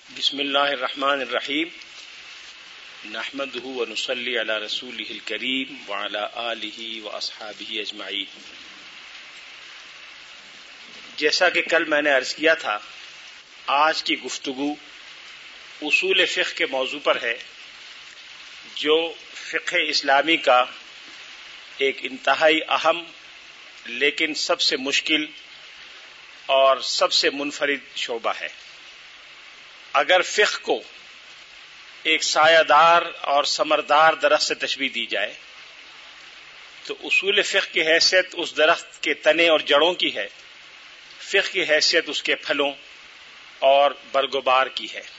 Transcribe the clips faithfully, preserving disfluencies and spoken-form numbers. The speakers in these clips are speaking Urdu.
بسم اللہ الرحمن الرحیم نحمده ونصلی علی رسولہ الکریم وعلی آلہ واصحابہ اجمعین۔ جیسا کہ کل میں نے عرض کیا تھا، آج کی گفتگو اصول فقہ کے موضوع پر ہے، جو فقہ اسلامی کا ایک انتہائی اہم لیکن سب سے مشکل اور سب سے منفرد شعبہ ہے۔ اگر فقہ کو ایک سایہ دار اور ثمردار درخت سے تشبیہ دی جائے تو اصول فقہ کی حیثیت اس درخت کے تنے اور جڑوں کی ہے، فقہ کی حیثیت اس کے پھلوں اور برگوبار کی ہے۔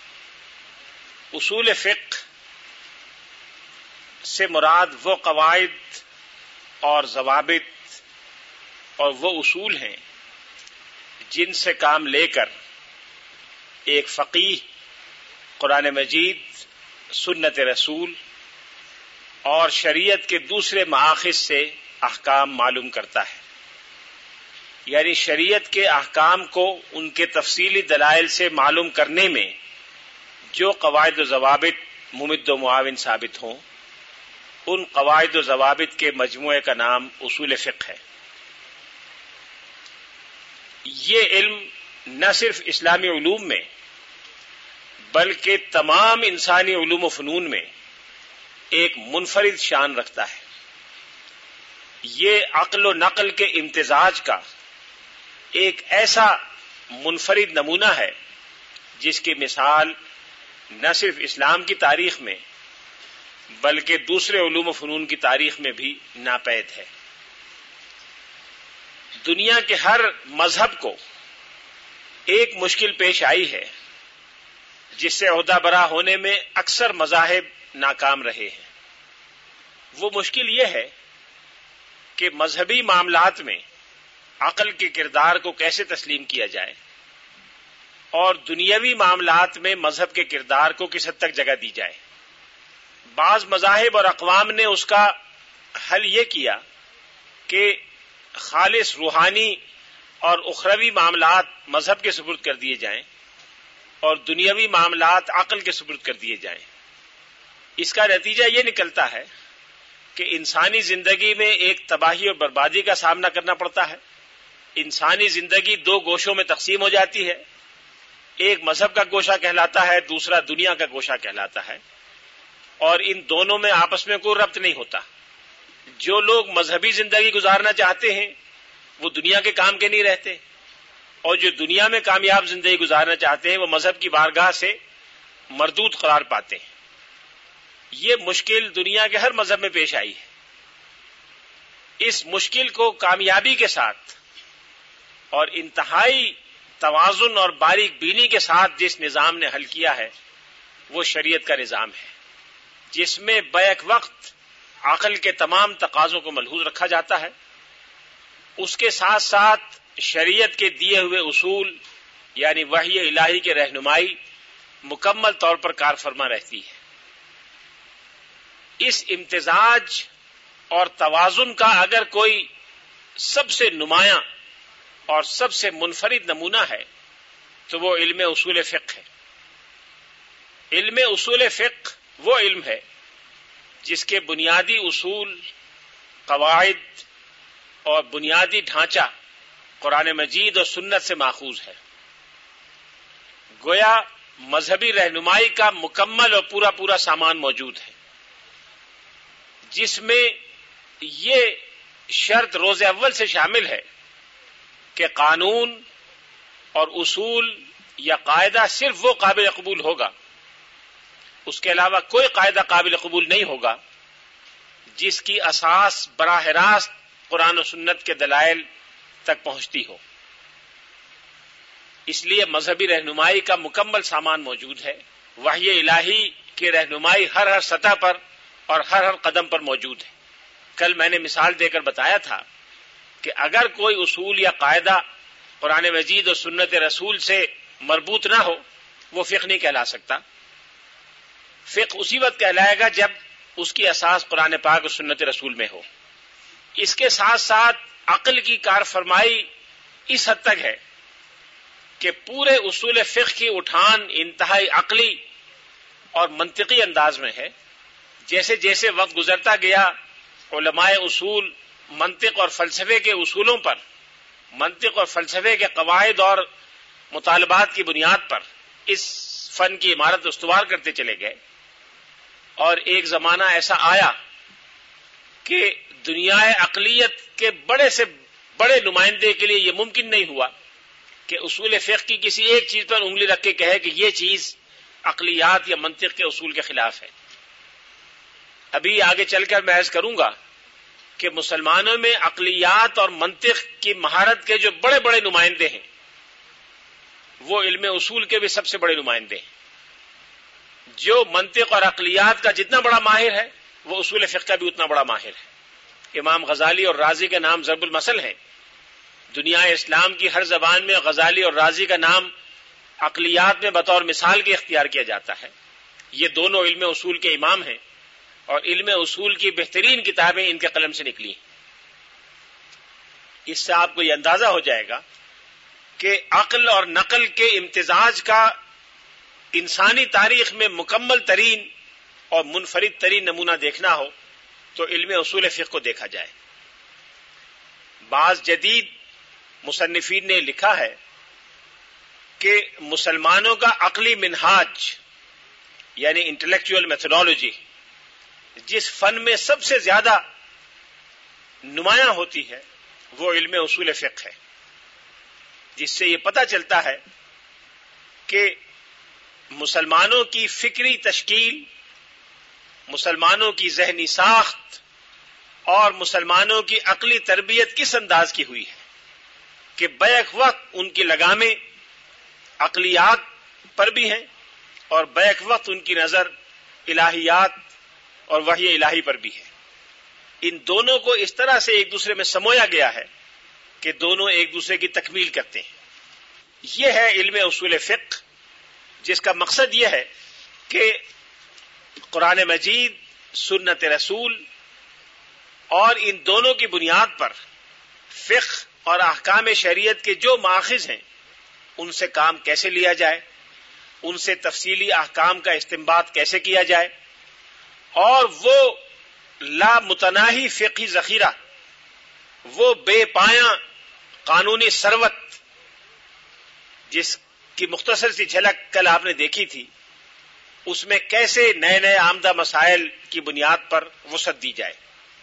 اصول فقہ سے مراد وہ قواعد اور ضوابط اور وہ اصول ہیں جن سے کام لے کر ایک فقیہ قرآن مجید، سنت رسول اور شریعت کے دوسرے مآخذ سے احکام معلوم کرتا ہے، یعنی شریعت کے احکام کو ان کے تفصیلی دلائل سے معلوم کرنے میں جو قواعد و ضوابط ممد و معاون ثابت ہوں، ان قواعد و ضوابط کے مجموعے کا نام اصول فقہ ہے۔ یہ علم نہ صرف اسلامی علوم میں بلکہ تمام انسانی علوم و فنون میں ایک منفرد شان رکھتا ہے۔ یہ عقل و نقل کے امتزاج کا ایک ایسا منفرد نمونہ ہے جس کی مثال نہ صرف اسلام کی تاریخ میں بلکہ دوسرے علوم و فنون کی تاریخ میں بھی ناپید ہے۔ دنیا کے ہر مذہب کو ایک مشکل پیش آئی ہے جس سے عہدہ برا ہونے میں اکثر مذاہب ناکام رہے ہیں۔ وہ مشکل یہ ہے کہ مذہبی معاملات میں عقل کے کردار کو کیسے تسلیم کیا جائے اور دنیاوی معاملات میں مذہب کے کردار کو کس حد تک جگہ دی جائے۔ بعض مذاہب اور اقوام نے اس کا حل یہ کیا کہ خالص روحانی اور اخروی معاملات مذہب کے سپرد کر دیے جائیں اور دنیاوی معاملات عقل کے سپرد کر دیے جائیں۔ اس کا نتیجہ یہ نکلتا ہے کہ انسانی زندگی میں ایک تباہی اور بربادی کا سامنا کرنا پڑتا ہے۔ انسانی زندگی دو گوشوں میں تقسیم ہو جاتی ہے، ایک مذہب کا گوشہ کہلاتا ہے، دوسرا دنیا کا گوشہ کہلاتا ہے، اور ان دونوں میں آپس میں کوئی ربط نہیں ہوتا۔ جو لوگ مذہبی زندگی گزارنا چاہتے ہیں وہ دنیا کے کام کے نہیں رہتے، اور جو دنیا میں کامیاب زندگی گزارنا چاہتے ہیں وہ مذہب کی بارگاہ سے مردود قرار پاتے ہیں۔ یہ مشکل دنیا کے ہر مذہب میں پیش آئی ہے۔ اس مشکل کو کامیابی کے ساتھ اور انتہائی توازن اور باریک بینی کے ساتھ جس نظام نے حل کیا ہے وہ شریعت کا نظام ہے، جس میں بیک وقت عقل کے تمام تقاضوں کو ملحوظ رکھا جاتا ہے، اس کے ساتھ ساتھ شریعت کے دیے ہوئے اصول یعنی وحی الہی کے رہنمائی مکمل طور پر کار فرما رہتی ہے۔ اس امتزاج اور توازن کا اگر کوئی سب سے نمایاں اور سب سے منفرد نمونہ ہے تو وہ علم اصول فقہ ہے۔ علم اصول فقہ وہ علم ہے جس کے بنیادی اصول، قواعد اور بنیادی ڈھانچہ قرآن مجید اور سنت سے ماخوذ ہے۔ گویا مذہبی رہنمائی کا مکمل اور پورا پورا سامان موجود ہے، جس میں یہ شرط روز اول سے شامل ہے کہ قانون اور اصول یا قاعدہ صرف وہ قابل قبول ہوگا، اس کے علاوہ کوئی قاعدہ قابل قبول نہیں ہوگا جس کی اساس براہ راست قرآن و سنت کے دلائل تک پہنچتی ہو۔ اس لیے مذہبی رہنمائی کا مکمل سامان موجود ہے۔ وحی الہی کی رہنمائی ہر ہر سطح پر اور ہر ہر قدم پر موجود ہے۔ کل میں نے مثال دے کر بتایا تھا کہ اگر کوئی اصول یا قاعدہ قرآن مجید اور سنت رسول سے مربوط نہ ہو وہ فقہ نہیں کہلا سکتا۔ فقہ اسی وقت کہلائے گا جب اس کی اساس قرآن پاک اور سنت رسول میں ہو۔ اس کے ساتھ ساتھ عقل کی کار فرمائی اس حد تک ہے کہ پورے اصول فقہ کی اٹھان انتہائی عقلی اور منطقی انداز میں ہے. جیسے جیسے وقت گزرتا گیا علماء اصول منطق اور فلسفے کے اصولوں پر، منطق اور فلسفے کے قواعد اور مطالبات کی بنیاد پر اس فن کی عمارت استوار کرتے چلے گئے. اور ایک زمانہ ایسا آیا کہ دنیا عقلیت کے بڑے سے بڑے نمائندے کے لیے یہ ممکن نہیں ہوا کہ اصول فقہ کی کسی ایک چیز پر انگلی رکھ کے کہے کہ یہ چیز عقلیات یا منطق کے اصول کے خلاف ہے. ابھی آگے چل کر میں عرض کروں گا کہ مسلمانوں میں عقلیات اور منطق کی مہارت کے جو بڑے بڑے نمائندے ہیں وہ علم اصول کے بھی سب سے بڑے نمائندے ہیں. جو منطق اور عقلیات کا جتنا بڑا ماہر ہے وہ اصول فقہ کا بھی اتنا بڑا ماہر ہے. امام غزالی اور رازی کا نام ضرب المثل ہے. دنیا اسلام کی ہر زبان میں غزالی اور رازی کا نام عقلیات میں بطور مثال کے اختیار کیا جاتا ہے. یہ دونوں علم اصول کے امام ہیں اور علم اصول کی بہترین کتابیں ان کے قلم سے نکلی ہیں. اس سے آپ کو یہ اندازہ ہو جائے گا کہ عقل اور نقل کے امتزاج کا انسانی تاریخ میں مکمل ترین اور منفرد ترین نمونہ دیکھنا ہو تو علم اصول فقہ کو دیکھا جائے. بعض جدید مصنفین نے لکھا ہے کہ مسلمانوں کا عقلی منہاج یعنی انٹلیکچوئل میتھڈالوجی جس فن میں سب سے زیادہ نمایاں ہوتی ہے وہ علم اصول فقہ ہے. جس سے یہ پتہ چلتا ہے کہ مسلمانوں کی فکری تشکیل، مسلمانوں کی ذہنی ساخت اور مسلمانوں کی عقلی تربیت کس انداز کی ہوئی ہے کہ بیک وقت ان کی لگامیں عقلیات پر بھی ہیں اور بیک وقت ان کی نظر الہیات اور وحی الہی پر بھی ہے. ان دونوں کو اس طرح سے ایک دوسرے میں سمویا گیا ہے کہ دونوں ایک دوسرے کی تکمیل کرتے ہیں. یہ ہے علم اصول فقہ جس کا مقصد یہ ہے کہ قرآن مجید، سنت رسول اور ان دونوں کی بنیاد پر فقہ اور احکام شریعت کے جو ماخذ ہیں ان سے کام کیسے لیا جائے، ان سے تفصیلی احکام کا استنباط کیسے کیا جائے، اور وہ لامتناہی فقہی ذخیرہ، وہ بے پایاں قانونی ثروت جس کی مختصر سی جھلک کل آپ نے دیکھی تھی، اس میں کیسے نئے نئے آمدہ مسائل کی بنیاد پر وسعت دی جائے.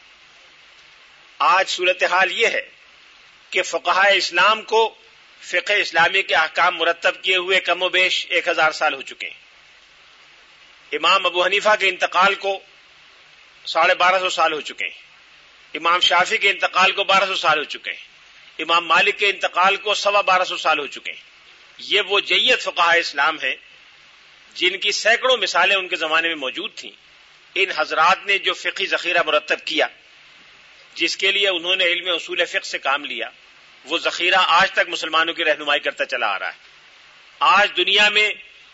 آج صورتحال یہ ہے کہ فقہائے اسلام کو فقہ اسلامی کے احکام مرتب کیے ہوئے کم و بیش ایک ہزار سال ہو چکے ہیں. امام ابو حنیفہ کے انتقال کو ساڑھے بارہ سو سال ہو چکے ہیں. امام شافعی کے انتقال کو بارہ سو سال ہو چکے ہیں. امام مالک کے انتقال کو سوا بارہ سو سال ہو چکے ہیں. یہ وہ جیت فقہائے اسلام ہیں جن کی سینکڑوں مثالیں ان کے زمانے میں موجود تھیں. ان حضرات نے جو فقہی ذخیرہ مرتب کیا، جس کے لیے انہوں نے علم اصول فقہ سے کام لیا، وہ ذخیرہ آج تک مسلمانوں کی رہنمائی کرتا چلا آ رہا ہے. آج دنیا میں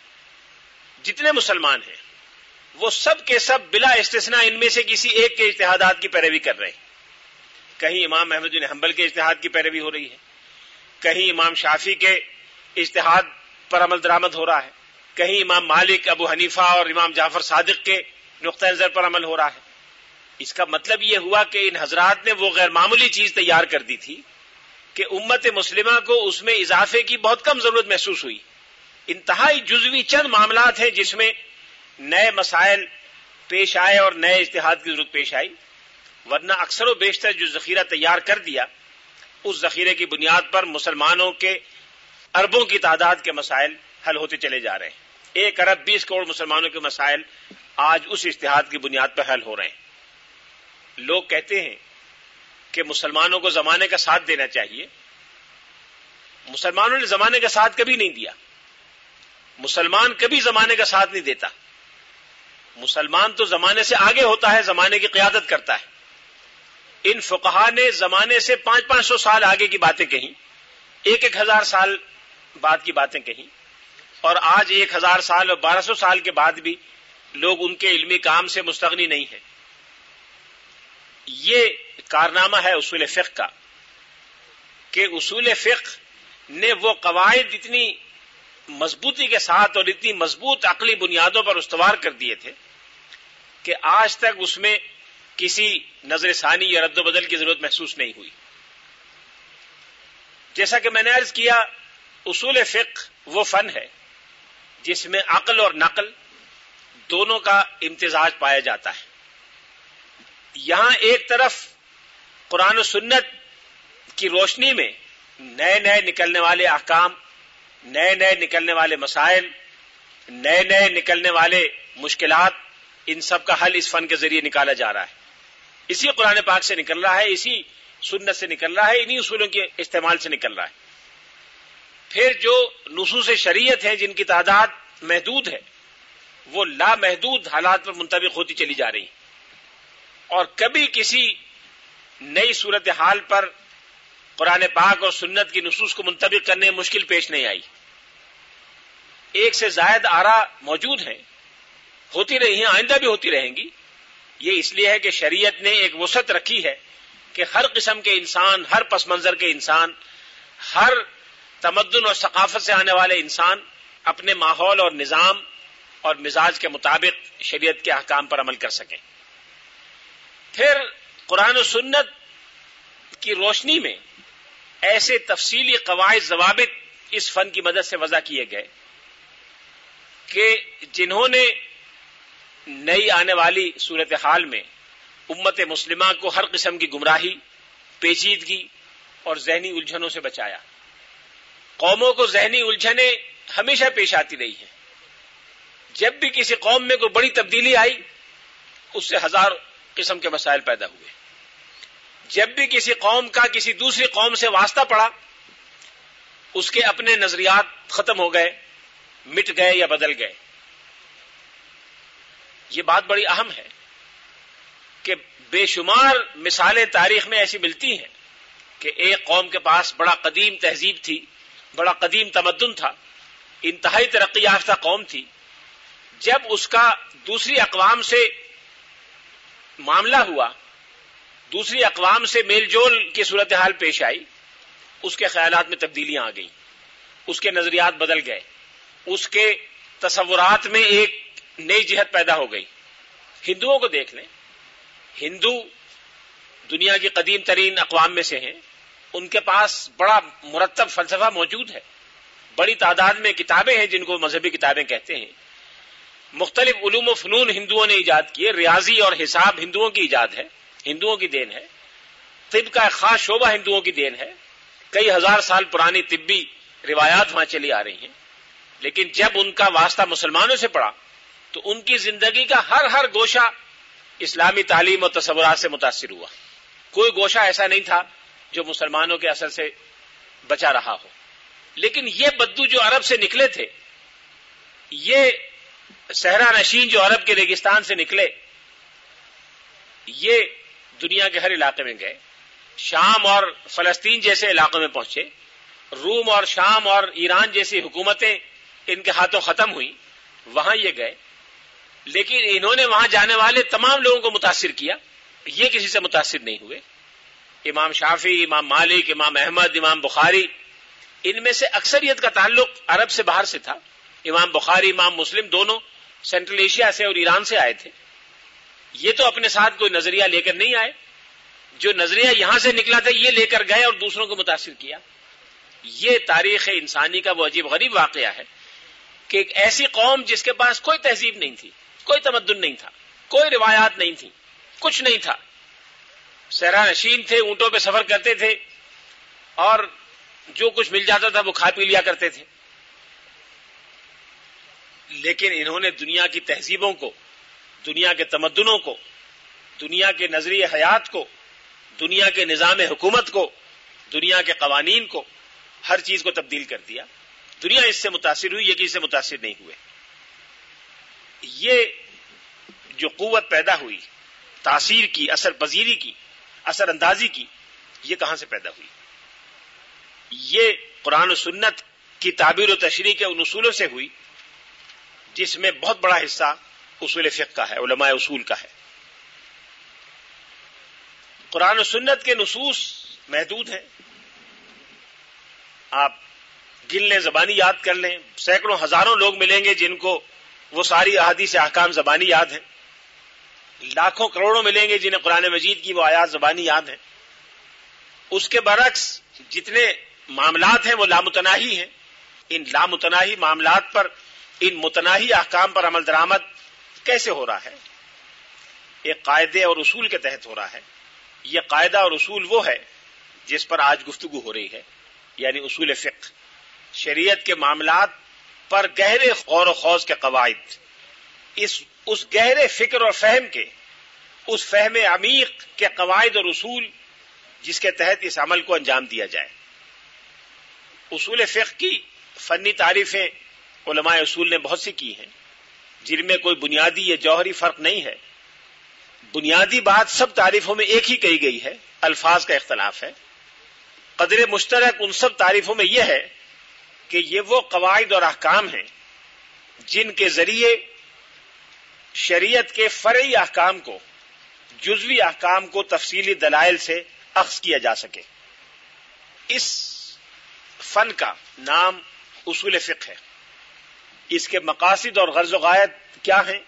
جتنے مسلمان ہیں وہ سب کے سب بلا استثناء ان میں سے کسی ایک کے اجتہادات کی پیروی کر رہے ہیں. کہیں امام احمد بن حنبل کے اجتہاد کی پیروی ہو رہی ہے، کہیں امام شافعی کے اجتہاد پر عمل درآمد ہو رہا ہے، کہیں امام مالک، ابو حنیفہ اور امام جعفر صادق کے نقطہ نظر پر عمل ہو رہا ہے. اس کا مطلب یہ ہوا کہ ان حضرات نے وہ غیر معمولی چیز تیار کر دی تھی کہ امت مسلمہ کو اس میں اضافے کی بہت کم ضرورت محسوس ہوئی. انتہائی جزوی چند معاملات ہیں جس میں نئے مسائل پیش آئے اور نئے اجتہاد کی ضرورت پیش آئی، ورنہ اکثر و بیشتر جو ذخیرہ تیار کر دیا اس ذخیرے کی بنیاد پر مسلمانوں کے اربوں کی تعداد کے مسائل حل ہوتے چلے جا رہے ہیں. ایک ارب بیس کروڑ مسلمانوں کے مسائل آج اس اجتہاد کی بنیاد پر حل ہو رہے ہیں. لوگ کہتے ہیں کہ مسلمانوں کو زمانے کا ساتھ دینا چاہیے. مسلمانوں نے زمانے کا ساتھ کبھی نہیں دیا. مسلمان کبھی زمانے کا ساتھ نہیں دیتا. مسلمان تو زمانے سے آگے ہوتا ہے، زمانے کی قیادت کرتا ہے. ان فقہا نے زمانے سے پانچ پانچ سو سال آگے کی باتیں کہیں، ایک ایک ہزار سال بعد کی باتیں کہیں، اور آج ایک ہزار سال اور بارہ سو سال کے بعد بھی لوگ ان کے علمی کام سے مستغنی نہیں ہیں. یہ کارنامہ ہے اصول فقہ کا کہ اصول فقہ نے وہ قواعد اتنی مضبوطی کے ساتھ اور اتنی مضبوط عقلی بنیادوں پر استوار کر دیے تھے کہ آج تک اس میں کسی نظر ثانی یا رد و بدل کی ضرورت محسوس نہیں ہوئی. جیسا کہ میں نے عرض کیا، اصول فقہ وہ فن ہے جس میں عقل اور نقل دونوں کا امتزاج پایا جاتا ہے. یہاں ایک طرف قرآن و سنت کی روشنی میں نئے نئے نکلنے والے احکام، نئے نئے نکلنے والے مسائل، نئے نئے نکلنے والے مشکلات، ان سب کا حل اس فن کے ذریعے نکالا جا رہا ہے. اسی قرآن پاک سے نکل رہا ہے، اسی سنت سے نکل رہا ہے، انہی اصولوں کے استعمال سے نکل رہا ہے. پھر جو نصوص شریعت ہیں جن کی تعداد محدود ہے، وہ لامحدود حالات پر منطبق ہوتی چلی جا رہی ہیں، اور کبھی کسی نئی صورتحال پر قرآن پاک اور سنت کی نصوص کو منطبق کرنے میں مشکل پیش نہیں آئی. ایک سے زائد آراء موجود ہیں، ہوتی رہی ہیں، آئندہ بھی ہوتی رہیں گی. یہ اس لیے ہے کہ شریعت نے ایک وسعت رکھی ہے کہ ہر قسم کے انسان، ہر پس منظر کے انسان، ہر تمدن اور ثقافت سے آنے والے انسان اپنے ماحول اور نظام اور مزاج کے مطابق شریعت کے احکام پر عمل کر سکیں. پھر قرآن و سنت کی روشنی میں ایسے تفصیلی قواعد ضوابط اس فن کی مدد سے وضع کیے گئے کہ جنہوں نے نئی آنے والی صورتحال میں امت مسلمہ کو ہر قسم کی گمراہی، پیچیدگی اور ذہنی الجھنوں سے بچایا. قوموں کو ذہنی الجھنیں ہمیشہ پیش آتی رہی ہیں. جب بھی کسی قوم میں کوئی بڑی تبدیلی آئی، اس سے ہزار قسم کے مسائل پیدا ہوئے. جب بھی کسی قوم کا کسی دوسری قوم سے واسطہ پڑا، اس کے اپنے نظریات ختم ہو گئے، مٹ گئے یا بدل گئے. یہ بات بڑی اہم ہے کہ بے شمار مثالیں تاریخ میں ایسی ملتی ہیں کہ ایک قوم کے پاس بڑا قدیم تہذیب تھی، بڑا قدیم تمدن تھا، انتہائی ترقی یافتہ قوم تھی. جب اس کا دوسری اقوام سے معاملہ ہوا، دوسری اقوام سے میل جول کی صورتحال پیش آئی، اس کے خیالات میں تبدیلیاں آ گئیں، اس کے نظریات بدل گئے، اس کے تصورات میں ایک نئی جہت پیدا ہو گئی. ہندوؤں کو دیکھ لیں، ہندو دنیا کی قدیم ترین اقوام میں سے ہیں. ان کے پاس بڑا مرتب فلسفہ موجود ہے، بڑی تعداد میں کتابیں ہیں جن کو مذہبی کتابیں کہتے ہیں. مختلف علوم و فنون ہندوؤں نے ایجاد کیے. ریاضی اور حساب ہندوؤں کی ایجاد ہے، ہندوؤں کی دین ہے. طب کا ایک خاص شعبہ ہندوؤں کی دین ہے. کئی ہزار سال پرانی طبی روایات وہاں چلی آ رہی ہیں. لیکن جب ان کا واسطہ مسلمانوں سے پڑا تو ان کی زندگی کا ہر ہر گوشہ اسلامی تعلیم اور تصورات سے متاثر ہوا. کوئی گوشہ ایسا نہیں تھا جو مسلمانوں کے اثر سے بچا رہا ہو. لیکن یہ بدو جو عرب سے نکلے تھے، یہ صحرا نشین جو عرب کے ریگستان سے نکلے، یہ دنیا کے ہر علاقے میں گئے. شام اور فلسطین جیسے علاقوں میں پہنچے. روم اور شام اور ایران جیسی حکومتیں ان کے ہاتھوں ختم ہوئیں، وہاں یہ گئے. لیکن انہوں نے وہاں جانے والے تمام لوگوں کو متاثر کیا، یہ کسی سے متاثر نہیں ہوئے. امام شافعی، امام مالک، امام احمد، امام بخاری، ان میں سے اکثریت کا تعلق عرب سے باہر سے تھا. امام بخاری، امام مسلم دونوں سینٹرل ایشیا سے اور ایران سے آئے تھے. یہ تو اپنے ساتھ کوئی نظریہ لے کر نہیں آئے، جو نظریہ یہاں سے نکلا تھا یہ لے کر گئے اور دوسروں کو متاثر کیا. یہ تاریخ انسانی کا وہ عجیب غریب واقعہ ہے کہ ایک ایسی قوم جس کے پاس کوئی تہذیب نہیں تھی، کوئی تمدن نہیں تھا، کوئی روایات نہیں تھی، کچھ نہیں تھا، صحرا نشین تھے، اونٹوں پہ سفر کرتے تھے اور جو کچھ مل جاتا تھا وہ کھا پی لیا کرتے تھے. لیکن انہوں نے دنیا کی تہذیبوں کو، دنیا کے تمدنوں کو، دنیا کے نظریہ حیات کو، دنیا کے نظام حکومت کو، دنیا کے قوانین کو، ہر چیز کو تبدیل کر دیا. دنیا اس سے متاثر ہوئی، یہ کسی سے متاثر نہیں ہوئے. یہ جو قوت پیدا ہوئی، تاثیر کی، اثر پذیری کی، اثر اندازی کی، یہ کہاں سے پیدا ہوئی؟ یہ قرآن و سنت کی تعبیر و تشریح کے ان اصولوں سے ہوئی جس میں بہت بڑا حصہ اصول فقہ کا ہے، علماء اصول کا ہے. قرآن و سنت کے نصوص محدود ہیں. آپ گن لیں، زبانی یاد کر لیں. سینکڑوں ہزاروں لوگ ملیں گے جن کو وہ ساری احادیث احکام زبانی یاد ہیں. لاکھوں کروڑوں ملیں گے جنہیں قرآن مجید کی وہ آیات زبانی یاد ہیں. اس کے برعکس جتنے معاملات ہیں وہ لامتناہی ہیں. ان لامتناہی معاملات پر، ان متناہی احکام پر عمل درآمد کیسے ہو رہا ہے؟ ایک قاعدے اور اصول کے تحت ہو رہا ہے. یہ قاعدہ اور اصول وہ ہے جس پر آج گفتگو ہو رہی ہے، یعنی اصول فقہ، شریعت کے معاملات پر گہرے غور و خوض کے قواعد. اس اس گہرے فکر اور فہم کے، اس فہم عمیق کے قواعد اور اصول جس کے تحت اس عمل کو انجام دیا جائے. اصول فقہ کی فنی تعریفیں علماء اصول نے بہت سی کی ہیں، جن میں کوئی بنیادی یا جوہری فرق نہیں ہے. بنیادی بات سب تعریفوں میں ایک ہی کہی گئی ہے، الفاظ کا اختلاف ہے. قدر مشترک ان سب تعریفوں میں یہ ہے کہ یہ وہ قواعد اور احکام ہیں جن کے ذریعے شریعت کے فرعی احکام کو، جزوی احکام کو تفصیلی دلائل سے اخذ کیا جا سکے. اس فن کا نام اصول فقہ ہے. اس کے مقاصد اور غرض و غایت کیا ہیں؟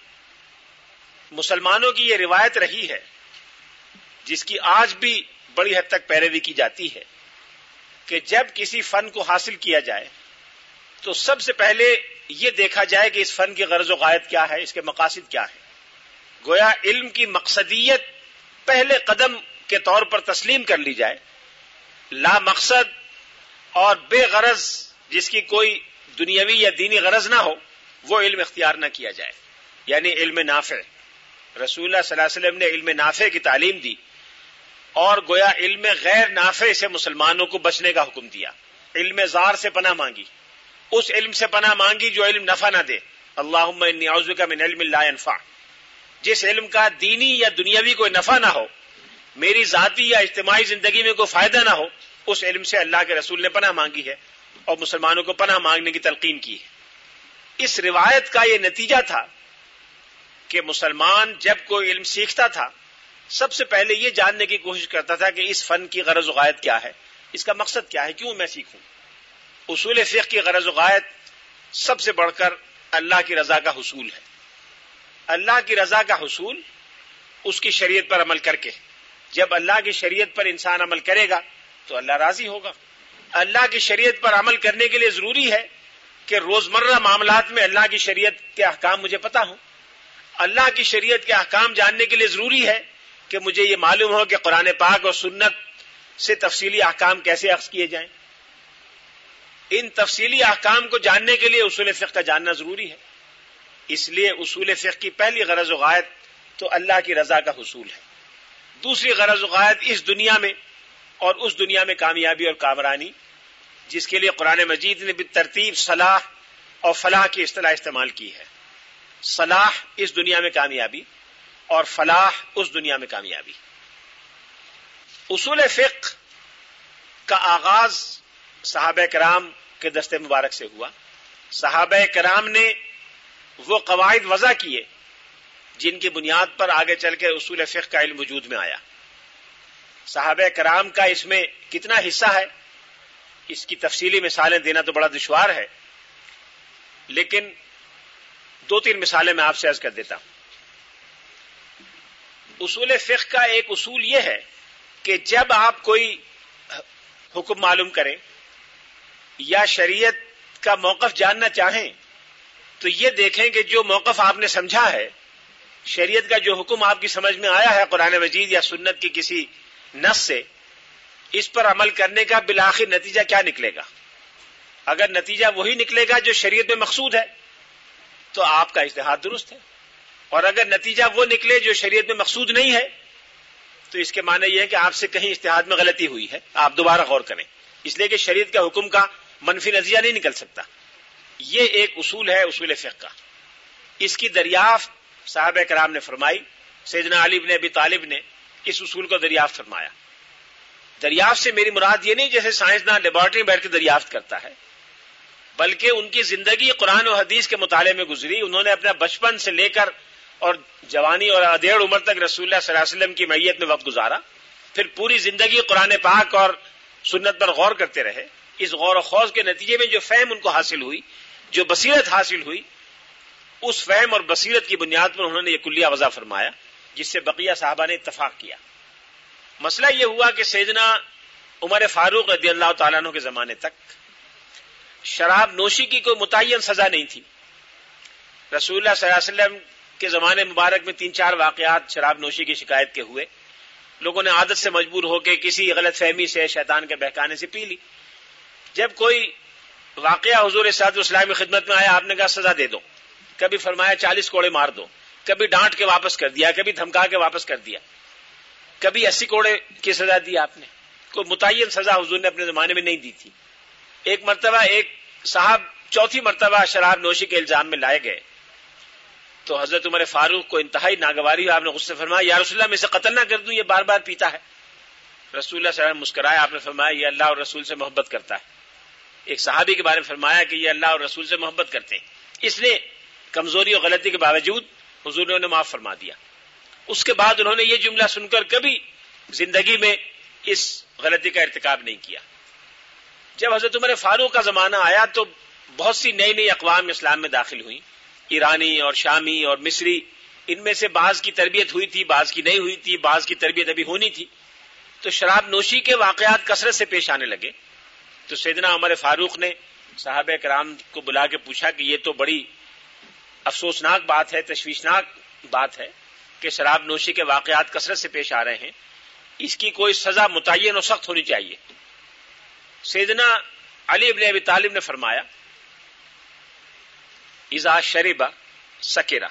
مسلمانوں کی یہ روایت رہی ہے، جس کی آج بھی بڑی حد تک پیروی کی جاتی ہے، کہ جب کسی فن کو حاصل کیا جائے تو سب سے پہلے یہ دیکھا جائے کہ اس فن کی غرض و غایت کیا ہے، اس کے مقاصد کیا ہے. گویا علم کی مقصدیت پہلے قدم کے طور پر تسلیم کر لی جائے. لا مقصد اور بے غرض، جس کی کوئی دنیاوی یا دینی غرض نہ ہو، وہ علم اختیار نہ کیا جائے، یعنی علم نافع. رسول اللہ صلی اللہ علیہ وسلم نے علم نافع کی تعلیم دی، اور گویا علم غیر نافع سے مسلمانوں کو بچنے کا حکم دیا. علم زار سے پناہ مانگی، اس علم سے پناہ مانگی جو علم نفع نہ دے. اللہم انی اعوذ بک من علم لا ینفع. جس علم کا دینی یا دنیاوی کوئی نفع نہ ہو، میری ذاتی یا اجتماعی زندگی میں کوئی فائدہ نہ ہو، اس علم سے اللہ کے رسول نے پناہ مانگی ہے اور مسلمانوں کو پناہ مانگنے کی تلقین کی ہے. اس روایت کا یہ نتیجہ تھا کہ مسلمان جب کوئی علم سیکھتا تھا، سب سے پہلے یہ جاننے کی کوشش کرتا تھا کہ اس فن کی غرض و غایت کیا ہے، اس کا مقصد کیا ہے، کیوں میں سیکھوں. اصول فقہ کی غرض و غایت سب سے بڑھ کر اللہ کی رضا کا حصول ہے. اللہ کی رضا کا حصول اس کی شریعت پر عمل کر کے. جب اللہ کی شریعت پر انسان عمل کرے گا تو اللہ راضی ہوگا. اللہ کی شریعت پر عمل کرنے کے لیے ضروری ہے کہ روزمرہ معاملات میں اللہ کی شریعت کے احکام مجھے پتہ ہوں. اللہ کی شریعت کے احکام جاننے کے لیے ضروری ہے کہ مجھے یہ معلوم ہو کہ قرآن پاک اور سنت سے تفصیلی احکام کیسے اخذ کیے جائیں. ان تفصیلی احکام کو جاننے کے لیے اصول فقہ کا جاننا ضروری ہے. اس لیے اصول فقہ کی پہلی غرض و غایت تو اللہ کی رضا کا حصول ہے. دوسری غرض و غایت اس دنیا میں اور اس دنیا میں کامیابی اور کامرانی، جس کے لیے قرآن مجید نے بالترتیب صلاح اور فلاح کی اصطلاح استعمال کی ہے. صلاح اس دنیا میں کامیابی اور فلاح اس دنیا میں کامیابی. اصول فقہ کا آغاز صحابہ کرام کے دستے مبارک سے ہوا. صحابہ کرام نے وہ قواعد وضع کیے جن کی بنیاد پر آگے چل کے اصول فقہ کا علم وجود میں آیا. صحابہ کرام کا اس میں کتنا حصہ ہے، اس کی تفصیلی مثالیں دینا تو بڑا دشوار ہے، لیکن دو تین مثالیں میں آپ سے عرض کر دیتا ہوں. اصول فقہ کا ایک اصول یہ ہے کہ جب آپ کوئی حکم معلوم کریں یا شریعت کا موقف جاننا چاہیں تو یہ دیکھیں کہ جو موقف آپ نے سمجھا ہے، شریعت کا جو حکم آپ کی سمجھ میں آیا ہے قرآن مجید یا سنت کی کسی نص سے، اس پر عمل کرنے کا بالآخر نتیجہ کیا نکلے گا. اگر نتیجہ وہی نکلے گا جو شریعت میں مقصود ہے تو آپ کا اجتہاد درست ہے، اور اگر نتیجہ وہ نکلے جو شریعت میں مقصود نہیں ہے تو اس کے معنی یہ ہے کہ آپ سے کہیں اجتہاد میں غلطی ہوئی ہے، آپ دوبارہ غور کریں، اس لیے کہ شریعت کا حکم کا منفی نتیجہ نہیں نکل سکتا. یہ ایک اصول ہے اصول فقہ کا. اس کی دریافت صحابہ کرام نے فرمائی. سیدنا علی بن ابی طالب نے اس اصول کو دریافت فرمایا. دریافت سے میری مراد یہ نہیں جیسے سائنسداں لیبارٹری میں بیٹھ کے دریافت کرتا ہے، بلکہ ان کی زندگی قرآن و حدیث کے مطالعے میں گزری. انہوں نے اپنا بچپن سے لے کر اور جوانی اور ادھیڑ عمر تک رسول اللہ صلی اللہ علیہ وسلم کی معیت میں وقت گزارا، پھر پوری زندگی قرآن پاک اور سنت پر غور کرتے رہے. اس غور و خوض کے نتیجے میں جو فہم ان کو حاصل ہوئی، جو بصیرت حاصل ہوئی، اس فہم اور بصیرت کی بنیاد پر انہوں نے یہ کلیہ وضع فرمایا، جس سے بقیہ صحابہ نے اتفاق کیا۔ مسئلہ یہ ہوا کہ سیدنا عمر فاروق رضی اللہ تعالیٰ عنہ کے زمانے تک شراب نوشی کی کوئی متعین سزا نہیں تھی۔ رسول اللہ صلی اللہ علیہ وسلم کے زمانے مبارک میں تین چار واقعات شراب نوشی کی شکایت کے ہوئے، لوگوں نے عادت سے مجبور ہو کے کسی غلط فہمی سے، شیطان کے بہکانے سے پی لی۔ جب کوئی واقعہ حضور صلی اللہ علیہ وسلم کی خدمت میں آیا، آپ نے کہا سزا دے دو، کبھی فرمایا چالیس کوڑے مار دو، کبھی ڈانٹ کے واپس کر دیا، کبھی دھمکا کے واپس کر دیا، کبھی اسی کوڑے کی سزا دی آپ نے۔ کوئی متعین سزا حضور نے اپنے زمانے میں نہیں دی تھی۔ ایک مرتبہ ایک صاحب چوتھی مرتبہ شراب نوشی کے الزام میں لائے گئے تو حضرت عمر فاروق کو انتہائی ناگواری ہوئی، آپ نے غصے فرمایا یا رسول اللہ میں اسے قتل نہ کر دوں، یہ بار بار پیتا ہے۔ رسول اللہ صلی اللہ علیہ وسلم مسکرائے، آپ نے فرمایا یہ اللہ اور رسول سے محبت کرتا ہے۔ ایک صحابی کے بارے میں فرمایا کہ یہ اللہ اور رسول سے محبت کرتے ہیں، اس نے کمزوری اور غلطی کے باوجود حضور نے انہیں معاف فرما دیا۔ اس کے بعد انہوں نے یہ جملہ سن کر کبھی زندگی میں اس غلطی کا ارتکاب نہیں کیا۔ جب حضرت عمر فاروق کا زمانہ آیا تو بہت سی نئی نئی اقوام اسلام میں داخل ہوئیں، ایرانی اور شامی اور مصری، ان میں سے بعض کی تربیت ہوئی تھی، بعض کی نہیں ہوئی تھی، بعض کی تربیت ابھی ہونی تھی، تو شراب نوشی کے واقعات کثرت سے پیش آنے لگے۔ تو سیدنا عمر فاروق نے صحابہ کرام کو بلا کے پوچھا کہ یہ تو بڑی افسوسناک بات ہے، تشویشناک بات ہے کہ شراب نوشی کے واقعات کثرت سے پیش آ رہے ہیں، اس کی کوئی سزا متعین و سخت ہونی چاہیے۔ سیدنا علی بن ابی طالب نے فرمایا اذا شرب سکرا،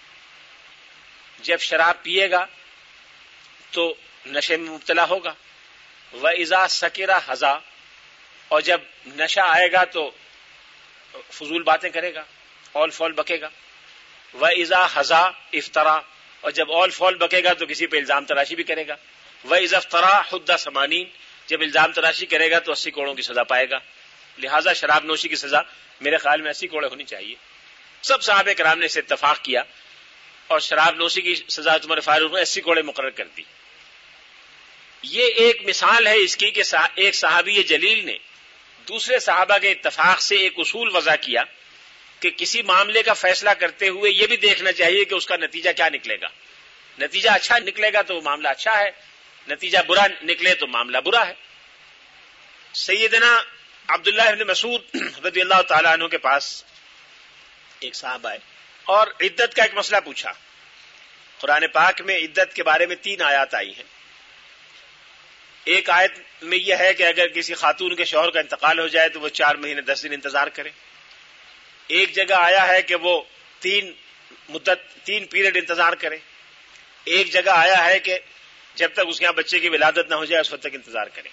جب شراب پیے گا تو نشے میں مبتلا ہوگا، وَإِذَا سَكِرَ حَزَا، اور جب نشہ آئے گا تو فضول باتیں کرے گا، اول فول بکے گا، وَإِذَا حَزَا افطرا، اور جب اول فول بکے گا تو کسی پہ الزام تراشی بھی کرے گا، وَإِذَا افطرا حُدَّ ثمانین، جب الزام تراشی کرے گا تو اسی کوڑوں کی سزا پائے گا۔ لہذا شراب نوشی کی سزا میرے خیال میں اسی کوڑے ہونی چاہیے۔ سب صحابہ کرام نے اسے اتفاق کیا اور شراب نوشی کی سزا عمر فاروق نے اسی کوڑے مقرر کر دی۔ یہ ایک مثال ہے اس کی کہ ایک صحابی جلیل نے دوسرے صحابہ کے اتفاق سے ایک اصول وضع کیا کہ کسی معاملے کا فیصلہ کرتے ہوئے یہ بھی دیکھنا چاہیے کہ اس کا نتیجہ کیا نکلے گا۔ نتیجہ اچھا نکلے گا تو وہ معاملہ اچھا ہے، نتیجہ برا نکلے تو معاملہ برا ہے۔ سیدنا عبداللہ بن مسعود رضی اللہ تعالیٰ عنہ کے پاس ایک صاحب آئے اور عدت کا ایک مسئلہ پوچھا۔ قرآن پاک میں عدت کے بارے میں تین آیات آئی ہیں۔ ایک آیت میں یہ ہے کہ اگر کسی خاتون کے شوہر کا انتقال ہو جائے تو وہ چار مہینے دس دن انتظار کرے۔ ایک جگہ آیا ہے کہ وہ تین مدت تین پیریڈ انتظار کرے۔ ایک جگہ آیا ہے کہ جب تک اس کے یہاں بچے کی ولادت نہ ہو جائے اس وقت تک انتظار کرے۔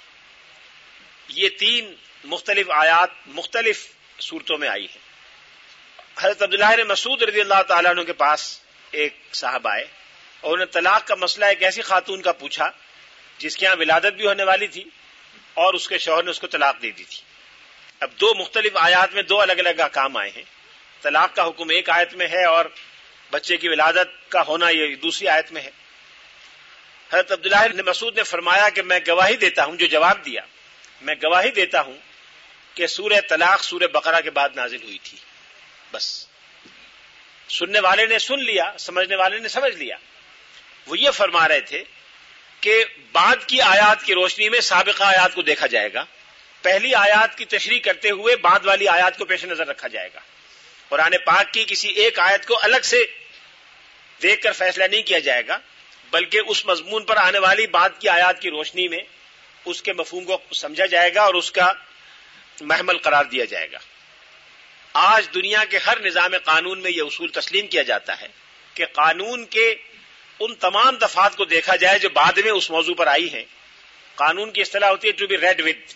یہ تین مختلف آیات مختلف صورتوں میں آئی ہیں۔ حضرت عبداللہ بن مسعود رضی اللہ تعالیٰ عنہ کے پاس ایک صاحب آئے اور انہیں طلاق کا مسئلہ ایک ایسی خاتون کا پوچھا جس کے یہاں ولادت بھی ہونے والی تھی اور اس کے شوہر نے اس کو طلاق دے دی تھی۔ اب دو مختلف آیات میں دو الگ الگ احکام آئے ہیں۔ طلاق کا حکم ایک آیت میں ہے اور بچے کی ولادت کا ہونا یہ دوسری آیت میں ہے۔ حضرت عبداللہ بن مسعود نے فرمایا کہ میں گواہی دیتا ہوں، جو جواب دیا، میں گواہی دیتا ہوں کہ سورہ طلاق سورہ بقرہ کے بعد نازل ہوئی تھی۔ بس سننے والے نے سن لیا، سمجھنے والے نے سمجھ لیا۔ وہ یہ فرما رہے تھے کہ بعد کی آیات کی روشنی میں سابقہ آیات کو دیکھا جائے گا، پہلی آیات کی تشریح کرتے ہوئے بعد والی آیات کو پیش نظر رکھا جائے گا۔ قرآن پاک کی کسی ایک آیت کو الگ سے دیکھ کر فیصلہ نہیں کیا جائے گا، بلکہ اس مضمون پر آنے والی بعد کی آیات کی روشنی میں اس کے مفہوم کو سمجھا جائے گا اور اس کا محمل قرار دیا جائے گا۔ آج دنیا کے ہر نظام قانون میں یہ اصول تسلیم کیا جاتا ہے کہ قانون کے ان تمام دفعات کو دیکھا جائے جو بعد میں اس موضوع پر آئی ہیں۔ قانون کی اصطلاح ہوتی ہے ٹو بی ریڈ ود۔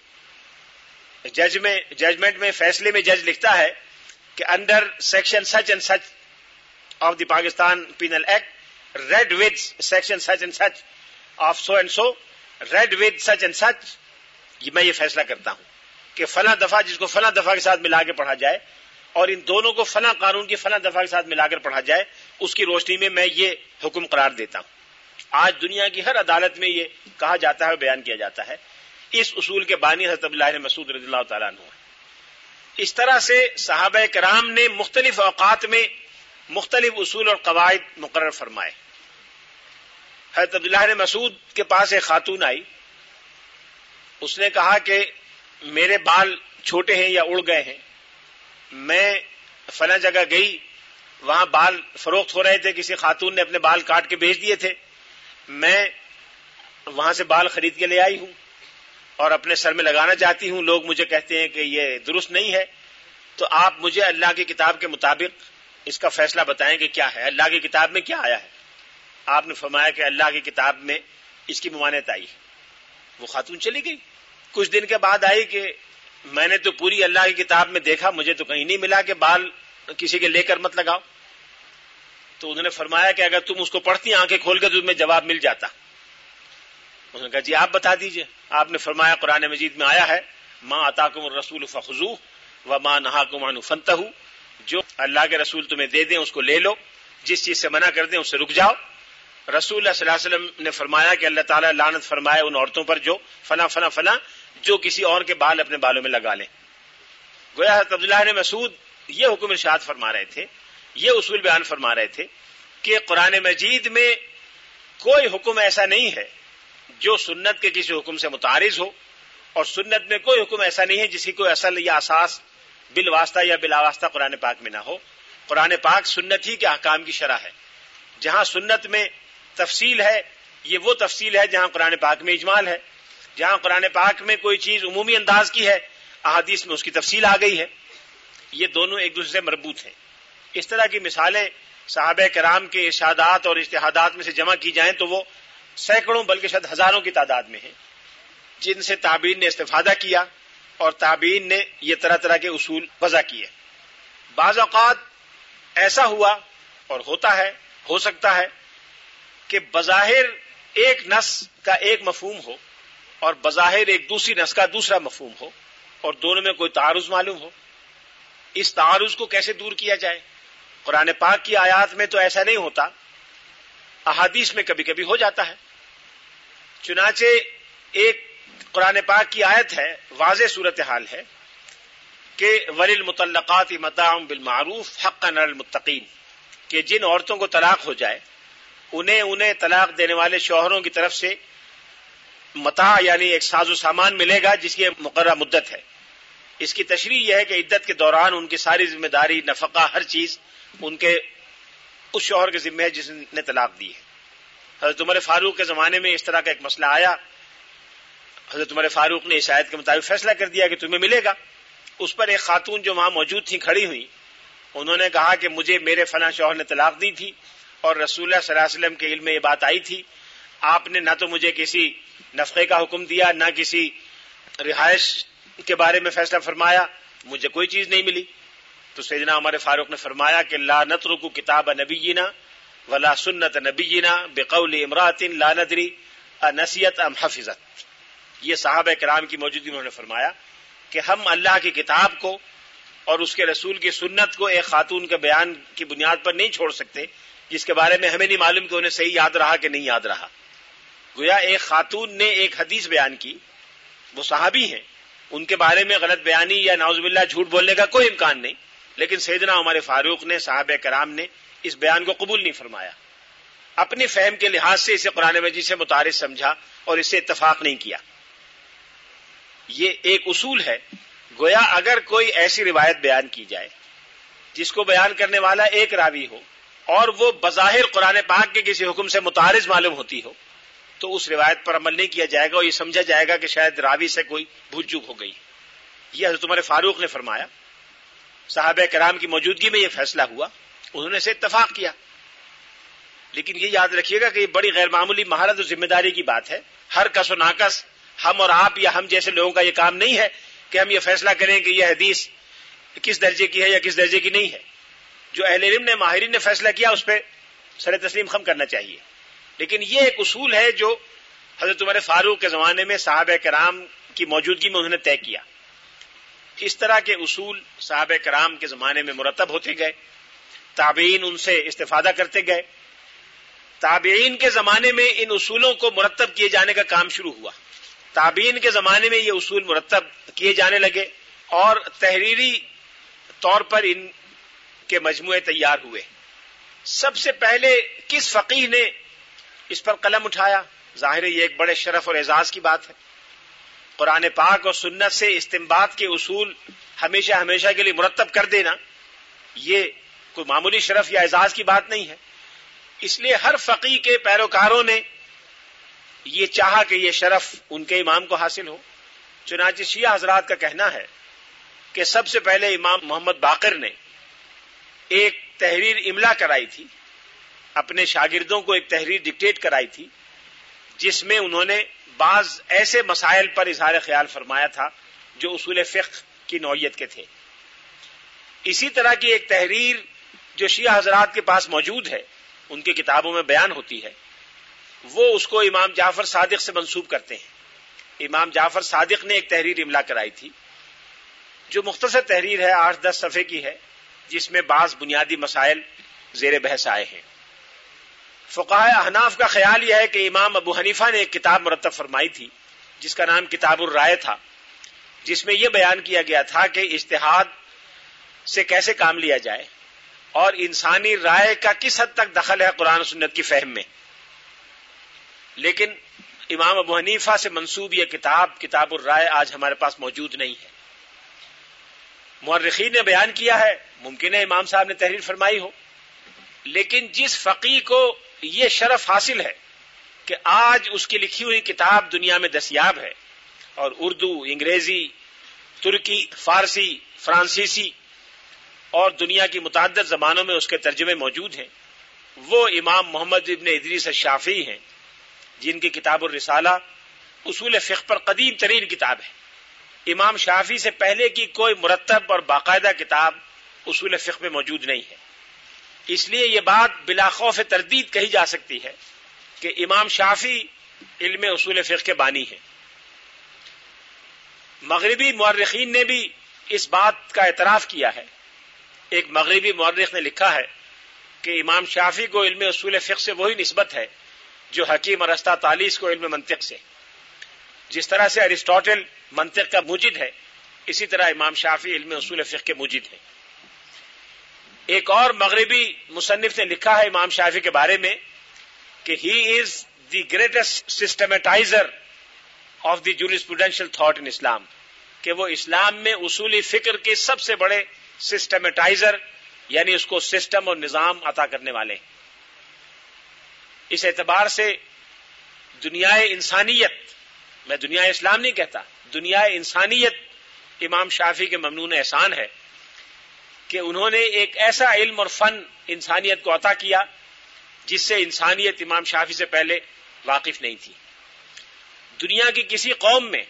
جج میں ججمنٹ میں فیصلے میں جج لکھتا ہے کہ under section such and such of the Pakistan penal act read with section such and such of so and so read with such and such, یہ میں یہ فیصلہ کرتا ہوں کہ فلاں دفعہ جس کو فلاں دفعہ کے ساتھ ملا کے پڑھا جائے اور ان دونوں کو فلاں قانون کی فلاں دفعہ کے ساتھ ملا کر پڑھا جائے، اس کی روشنی میں میں یہ حکم قرار دیتا ہوں۔ آج دنیا کی ہر عدالت میں یہ کہا جاتا ہے، بیان کیا جاتا ہے۔ اس اصول کے بانی حضرت عبداللہ بن مسعود رضی اللہ تعالیٰ عنہ. اس طرح سے صحابہ کرام نے مختلف اوقات میں مختلف اصول اور قواعد مقرر فرمائے. حضرت عبداللہ بن مسعود کے پاس ایک خاتون آئی. اس نے کہا کہ میرے بال چھوٹے ہیں یا اڑ گئے ہیں, میں فلاں جگہ گئی, وہاں بال فروخت ہو رہے تھے, کسی خاتون نے اپنے بال کاٹ کے بھیج دیے تھے, میں وہاں سے بال خرید کے لے آئی ہوں اور اپنے سر میں لگانا چاہتی ہوں, لوگ مجھے کہتے ہیں کہ یہ درست نہیں ہے, تو آپ مجھے اللہ کی کتاب کے مطابق اس کا فیصلہ بتائیں کہ کیا ہے, اللہ کی کتاب میں کیا آیا ہے. آپ نے فرمایا کہ اللہ کی کتاب میں اس کی ممانعت آئی. وہ خاتون چلی گئی. کچھ دن کے بعد آئی کہ میں نے تو پوری اللہ کی کتاب میں دیکھا, مجھے تو کہیں نہیں ملا کہ بال کسی کے لے کر مت لگاؤ. تو انہوں نے فرمایا کہ اگر تم اس کو پڑھتی آنکھیں کھول کے تو تمہیں جواب مل جاتا. انہوں نے کہا جی آپ بتا دیجئے. آپ نے فرمایا قرآن مجید میں آیا ہے ما آتاکم الرسول فخذوہ وما نہاکم عنہ فانتہوا, جو اللہ کے رسول تمہیں دے دیں اس کو لے لو, جس چیز سے منع کر دیں اس سے رک جاؤ. رسول اللہ صلی اللہ علیہ وسلم نے فرمایا کہ اللہ تعالیٰ لعنت فرمائے ان عورتوں پر جو فلاں فلاں فلاں جو کسی اور کے بال اپنے بالوں میں لگا لیں. گویا حضرت عبداللہ بن مسعود یہ حکم ارشاد فرما رہے تھے, یہ اصول بیان فرما رہے تھے کہ قرآن مجید میں کوئی حکم ایسا نہیں ہے جو سنت کے کسی حکم سے متعارض ہو, اور سنت میں کوئی حکم ایسا نہیں ہے جس کی کوئی اصل یا اساس بالواسطہ یا بلا واسطہ قرآن پاک میں نہ ہو. قرآن پاک سنت ہی کے احکام کی شرح ہے. جہاں سنت میں تفصیل ہے یہ وہ تفصیل ہے جہاں قرآن پاک میں اجمال ہے. جہاں قرآن پاک میں کوئی چیز عمومی انداز کی ہے, احادیث میں اس کی تفصیل آ گئی ہے. یہ دونوں ایک دوسرے سے مربوط ہیں. اس طرح کی مثالیں صحابہ کرام کے ارشادات اور اجتہادات میں سے جمع کی جائیں تو وہ سینکڑوں بلکہ شاید ہزاروں کی تعداد میں ہیں, جن سے تابعین نے استفادہ کیا اور تابعین نے یہ طرح طرح کے اصول وضع کیے. بعض اوقات ایسا ہوا اور ہوتا ہے, ہو سکتا ہے کہ بظاہر ایک نص کا ایک مفہوم ہو اور بظاہر ایک دوسری نص کا دوسرا مفہوم ہو, اور دونوں میں کوئی تعارض معلوم ہو. اس تعارض کو کیسے دور کیا جائے؟ قرآن پاک کی آیات میں تو ایسا نہیں ہوتا, احادیث میں کبھی کبھی ہو جاتا ہے. چنانچہ ایک قرآن پاک کی آیت ہے, واضح صورتحال ہے کہ وَلِلْمُطَلَّقَاتِ مَتَاعٌ بِالْمَعْرُوفِ حَقًّا عَلَى الْمُتَّقِينَ, کہ جن عورتوں کو طلاق ہو جائے انہیں انہیں طلاق دینے والے شوہروں کی طرف سے متاع یعنی ایک ساز و سامان ملے گا جس کی مقررہ مدت ہے. اس کی تشریح یہ ہے کہ عدت کے دوران ان کی ساری ذمہ داری, نفقہ, ہر چیز ان کے اس شوہر کے ذمہ ہے جس نے طلاق دی ہے. حضرت عمر فاروق کے زمانے میں اس طرح کا ایک مسئلہ آیا. حضرت عمر فاروق نے اس آیت کے مطابق فیصلہ کر دیا کہ تمہیں ملے گا. اس پر ایک خاتون جو وہاں موجود تھیں کھڑی ہوئی, انہوں نے کہا کہ مجھے میرے فلاں شوہر نے طلاق دی تھی اور رسول اللہ صلی اللہ علیہ وسلم کے علم میں یہ بات آئی تھی, آپ نے نہ تو مجھے کسی نفقے کا حکم دیا نہ کسی رہائش کے بارے میں فیصلہ فرمایا, مجھے کوئی چیز نہیں ملی. تو سیدنا عمر فاروق نے فرمایا کہ لا نترک کتاب نبینا ولا سنت نبینا بقول امرات لا ندری انسیت ام حفظت. یہ صحابہ کرام کی موجودگی میں انہوں نے فرمایا کہ ہم اللہ کی کتاب کو اور اس کے رسول کی سنت کو ایک خاتون کے بیان کی بنیاد پر نہیں چھوڑ سکتے جس کے بارے میں ہمیں نہیں معلوم کہ انہیں صحیح یاد رہا کہ نہیں یاد رہا. گویا ایک خاتون نے ایک حدیث بیان کی, وہ صحابی ہیں, ان کے بارے میں غلط بیانی یا نعوذ باللہ جھوٹ بولنے کا کوئی امکان نہیں, لیکن سیدنا عمر فاروق نے, صحابہ کرام نے اس بیان کو قبول نہیں فرمایا. اپنی فہم کے لحاظ سے اسے قرآن مجید سے متعارض سمجھا اور اس سے اتفاق نہیں کیا. یہ ایک اصول ہے. گویا اگر کوئی ایسی روایت بیان کی جائے جس کو بیان کرنے والا ایک راوی ہو اور وہ بظاہر قرآن پاک کے کسی حکم سے متعارض معلوم ہوتی ہو تو اس روایت پر عمل نہیں کیا جائے گا اور یہ سمجھا جائے گا کہ شاید راوی سے کوئی بھول چوک ہو گئی. یہ حضرت عمر فاروق نے فرمایا. صحابہ کرام کی موجودگی میں یہ فیصلہ ہوا, انہوں نے اسے اتفاق کیا. لیکن یہ یاد رکھیے گا کہ یہ بڑی غیر معمولی مہارت اور ذمہ داری کی بات ہے. ہر کس و ناکس ہم اور آپ یا ہم جیسے لوگوں کا یہ کام نہیں ہے کہ ہم یہ فیصلہ کریں کہ یہ حدیث کس درجے کی ہے یا کس درجے کی نہیں ہے. جو اہل علم نے, ماہرین نے فیصلہ کیا اس پہ سر تسلیم خم کرنا چاہیے. لیکن یہ ایک اصول ہے جو حضرت عمر فاروق کے زمانے میں صحابہ کرام کی موجودگی میں انہوں نے طے کیا. اس طرح کے اصول صحابہ کرام کے زمانے میں مرتب ہوتے گئے, تابعین ان سے استفادہ کرتے گئے. تابعین کے زمانے میں ان اصولوں کو مرتب کیے جانے کا کام شروع ہوا. تابعین کے زمانے میں یہ اصول مرتب کیے جانے لگے اور تحریری طور پر ان کے مجموعے تیار ہوئے. سب سے پہلے کس فقیہ نے اس پر قلم اٹھایا؟ ظاہر ہے یہ ایک بڑے شرف اور اعزاز کی بات ہے. قرآن پاک اور سنت سے استنباط کے اصول ہمیشہ ہمیشہ کے لیے مرتب کر دینا یہ کوئی معمولی شرف یا اعزاز کی بات نہیں ہے. اس لیے ہر فقیہ کے پیروکاروں نے یہ چاہا کہ یہ شرف ان کے امام کو حاصل ہو. چنانچہ شیعہ حضرات کا کہنا ہے کہ سب سے پہلے امام محمد باقر نے ایک تحریر املا کرائی تھی، اپنے شاگردوں کو ایک تحریر ڈکٹیٹ کرائی تھی، جس میں انہوں نے بعض ایسے مسائل پر اظہار خیال فرمایا تھا جو اصول فقہ کی نوعیت کے تھے. اسی طرح کی ایک تحریر جو شیعہ حضرات کے پاس موجود ہے، ان کی کتابوں میں بیان ہوتی ہے، وہ اس کو امام جعفر صادق سے منسوب کرتے ہیں. امام جعفر صادق نے ایک تحریر املا کرائی تھی جو مختصر تحریر ہے، آٹھ دس صفحے کی ہے، جس میں بعض بنیادی مسائل زیر بحث آئے ہیں. فقہائے احناف کا خیال یہ ہے کہ امام ابو حنیفہ نے ایک کتاب مرتب فرمائی تھی جس کا نام کتاب الرائے تھا، جس میں یہ بیان کیا گیا تھا کہ اجتہاد سے کیسے کام لیا جائے اور انسانی رائے کا کس حد تک دخل ہے قرآن و سنت کی فہم میں. لیکن امام ابو حنیفہ سے منسوب یہ کتاب کتاب الرائے آج ہمارے پاس موجود نہیں ہے. مورخین نے بیان کیا ہے، ممکن ہے امام صاحب نے تحریر فرمائی ہو، لیکن جس فقیہ کو یہ شرف حاصل ہے کہ آج اس کی لکھی ہوئی کتاب دنیا میں دستیاب ہے اور اردو، انگریزی، ترکی، فارسی، فرانسیسی اور دنیا کی متعدد زبانوں میں اس کے ترجمے موجود ہیں، وہ امام محمد ابن ادریس الشافعی ہیں، جن کی کتاب الرسالہ اصول فقہ پر قدیم ترین کتاب ہے. امام شافعی سے پہلے کی کوئی مرتب اور باقاعدہ کتاب اصول فقہ میں موجود نہیں ہے. اس لیے یہ بات بلا خوف تردید کہی جا سکتی ہے کہ امام شافعی علم اصول فقہ کے بانی ہیں. مغربی مورخین نے بھی اس بات کا اعتراف کیا ہے. ایک مغربی مورخ نے لکھا ہے کہ امام شافعی کو علم اصول فقہ سے وہی نسبت ہے جو حکیم ارسطو طالیس کو علم منطق سے. جس طرح سے ارسطوٹل منطق کا موجد ہے، اسی طرح امام شافعی علم اصول فقہ کے موجد ہیں. ایک اور مغربی مصنف نے لکھا ہے امام شافعی کے بارے میں کہ he is the greatest systematiser of the jurisprudential thought in Islam, کہ وہ اسلام میں اصولی فکر کے سب سے بڑے سسٹمیٹائزر یعنی اس کو سسٹم اور نظام عطا کرنے والے ہیں. اس اعتبار سے دنیا انسانیت، میں دنیا اسلام نہیں کہتا، دنیا انسانیت امام شافعی کے ممنون احسان ہے کہ انہوں نے ایک ایسا علم اور فن انسانیت کو عطا کیا جس سے انسانیت امام شافعی سے پہلے واقف نہیں تھی. دنیا کی کسی قوم میں،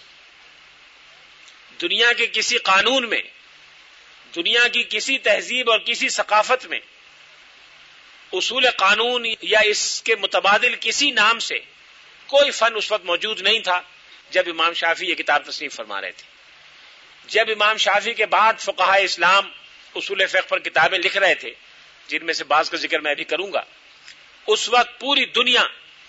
دنیا کے کسی قانون میں، دنیا کی کسی تہذیب اور کسی ثقافت میں اصول قانون یا اس کے متبادل کسی نام سے کوئی فن اس وقت موجود نہیں تھا جب امام شافعی یہ کتاب تصنیف فرما رہے تھے. جب امام شافعی کے بعد فقہائے اسلام اصول فقہ پر کتابیں لکھ رہے تھے، جن میں سے بعض کا ذکر میں ابھی کروں گا، اس وقت پوری دنیا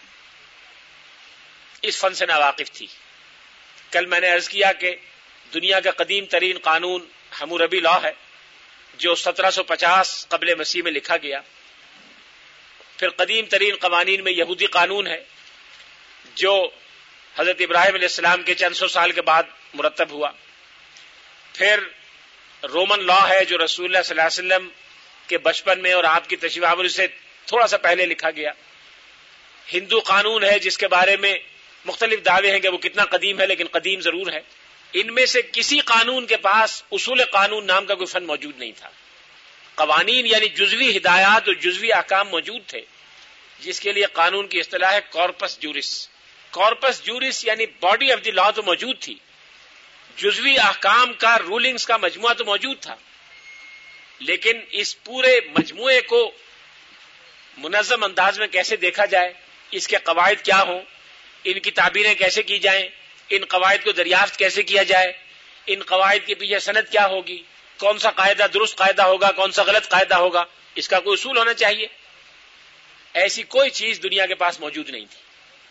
اس فن سے ناواقف تھی. کل میں نے عرض کیا کہ دنیا کا قدیم ترین قانون حموربی لا ہے جو سترہ سو پچاس قبل مسیح میں لکھا گیا. پھر قدیم ترین قوانین میں یہودی قانون ہے جو حضرت ابراہیم علیہ السلام کے چند سو سال کے بعد مرتب ہوا. پھر رومن لا ہے جو رسول اللہ صلی اللہ علیہ وسلم کے بچپن میں اور آپ کی تشریف آوری سے تھوڑا سا پہلے لکھا گیا. ہندو قانون ہے جس کے بارے میں مختلف دعوے ہیں کہ وہ کتنا قدیم ہے، لیکن قدیم ضرور ہے. ان میں سے کسی قانون کے پاس اصول قانون نام کا کوئی فن موجود نہیں تھا. قوانین یعنی جزوی ہدایات اور جزوی احکام موجود تھے، جس کے لیے قانون کی اصطلاح ہے کارپس جورس. کارپس جورس یعنی باڈی آف دی لا تو موجود تھی، جزوی احکام کا، رولنگز کا مجموعہ تو موجود تھا، لیکن اس پورے مجموعے کو منظم انداز میں کیسے دیکھا جائے، اس کے قواعد کیا ہوں، ان کی تعبیریں کیسے کی جائیں، ان قواعد کو دریافت کیسے کیا جائے، ان قواعد کے پیچھے سند کیا ہوگی، کون سا قاعدہ درست قاعدہ ہوگا، کون سا غلط قاعدہ ہوگا، اس کا کوئی اصول ہونا چاہیے. ایسی کوئی چیز دنیا کے پاس موجود نہیں تھی.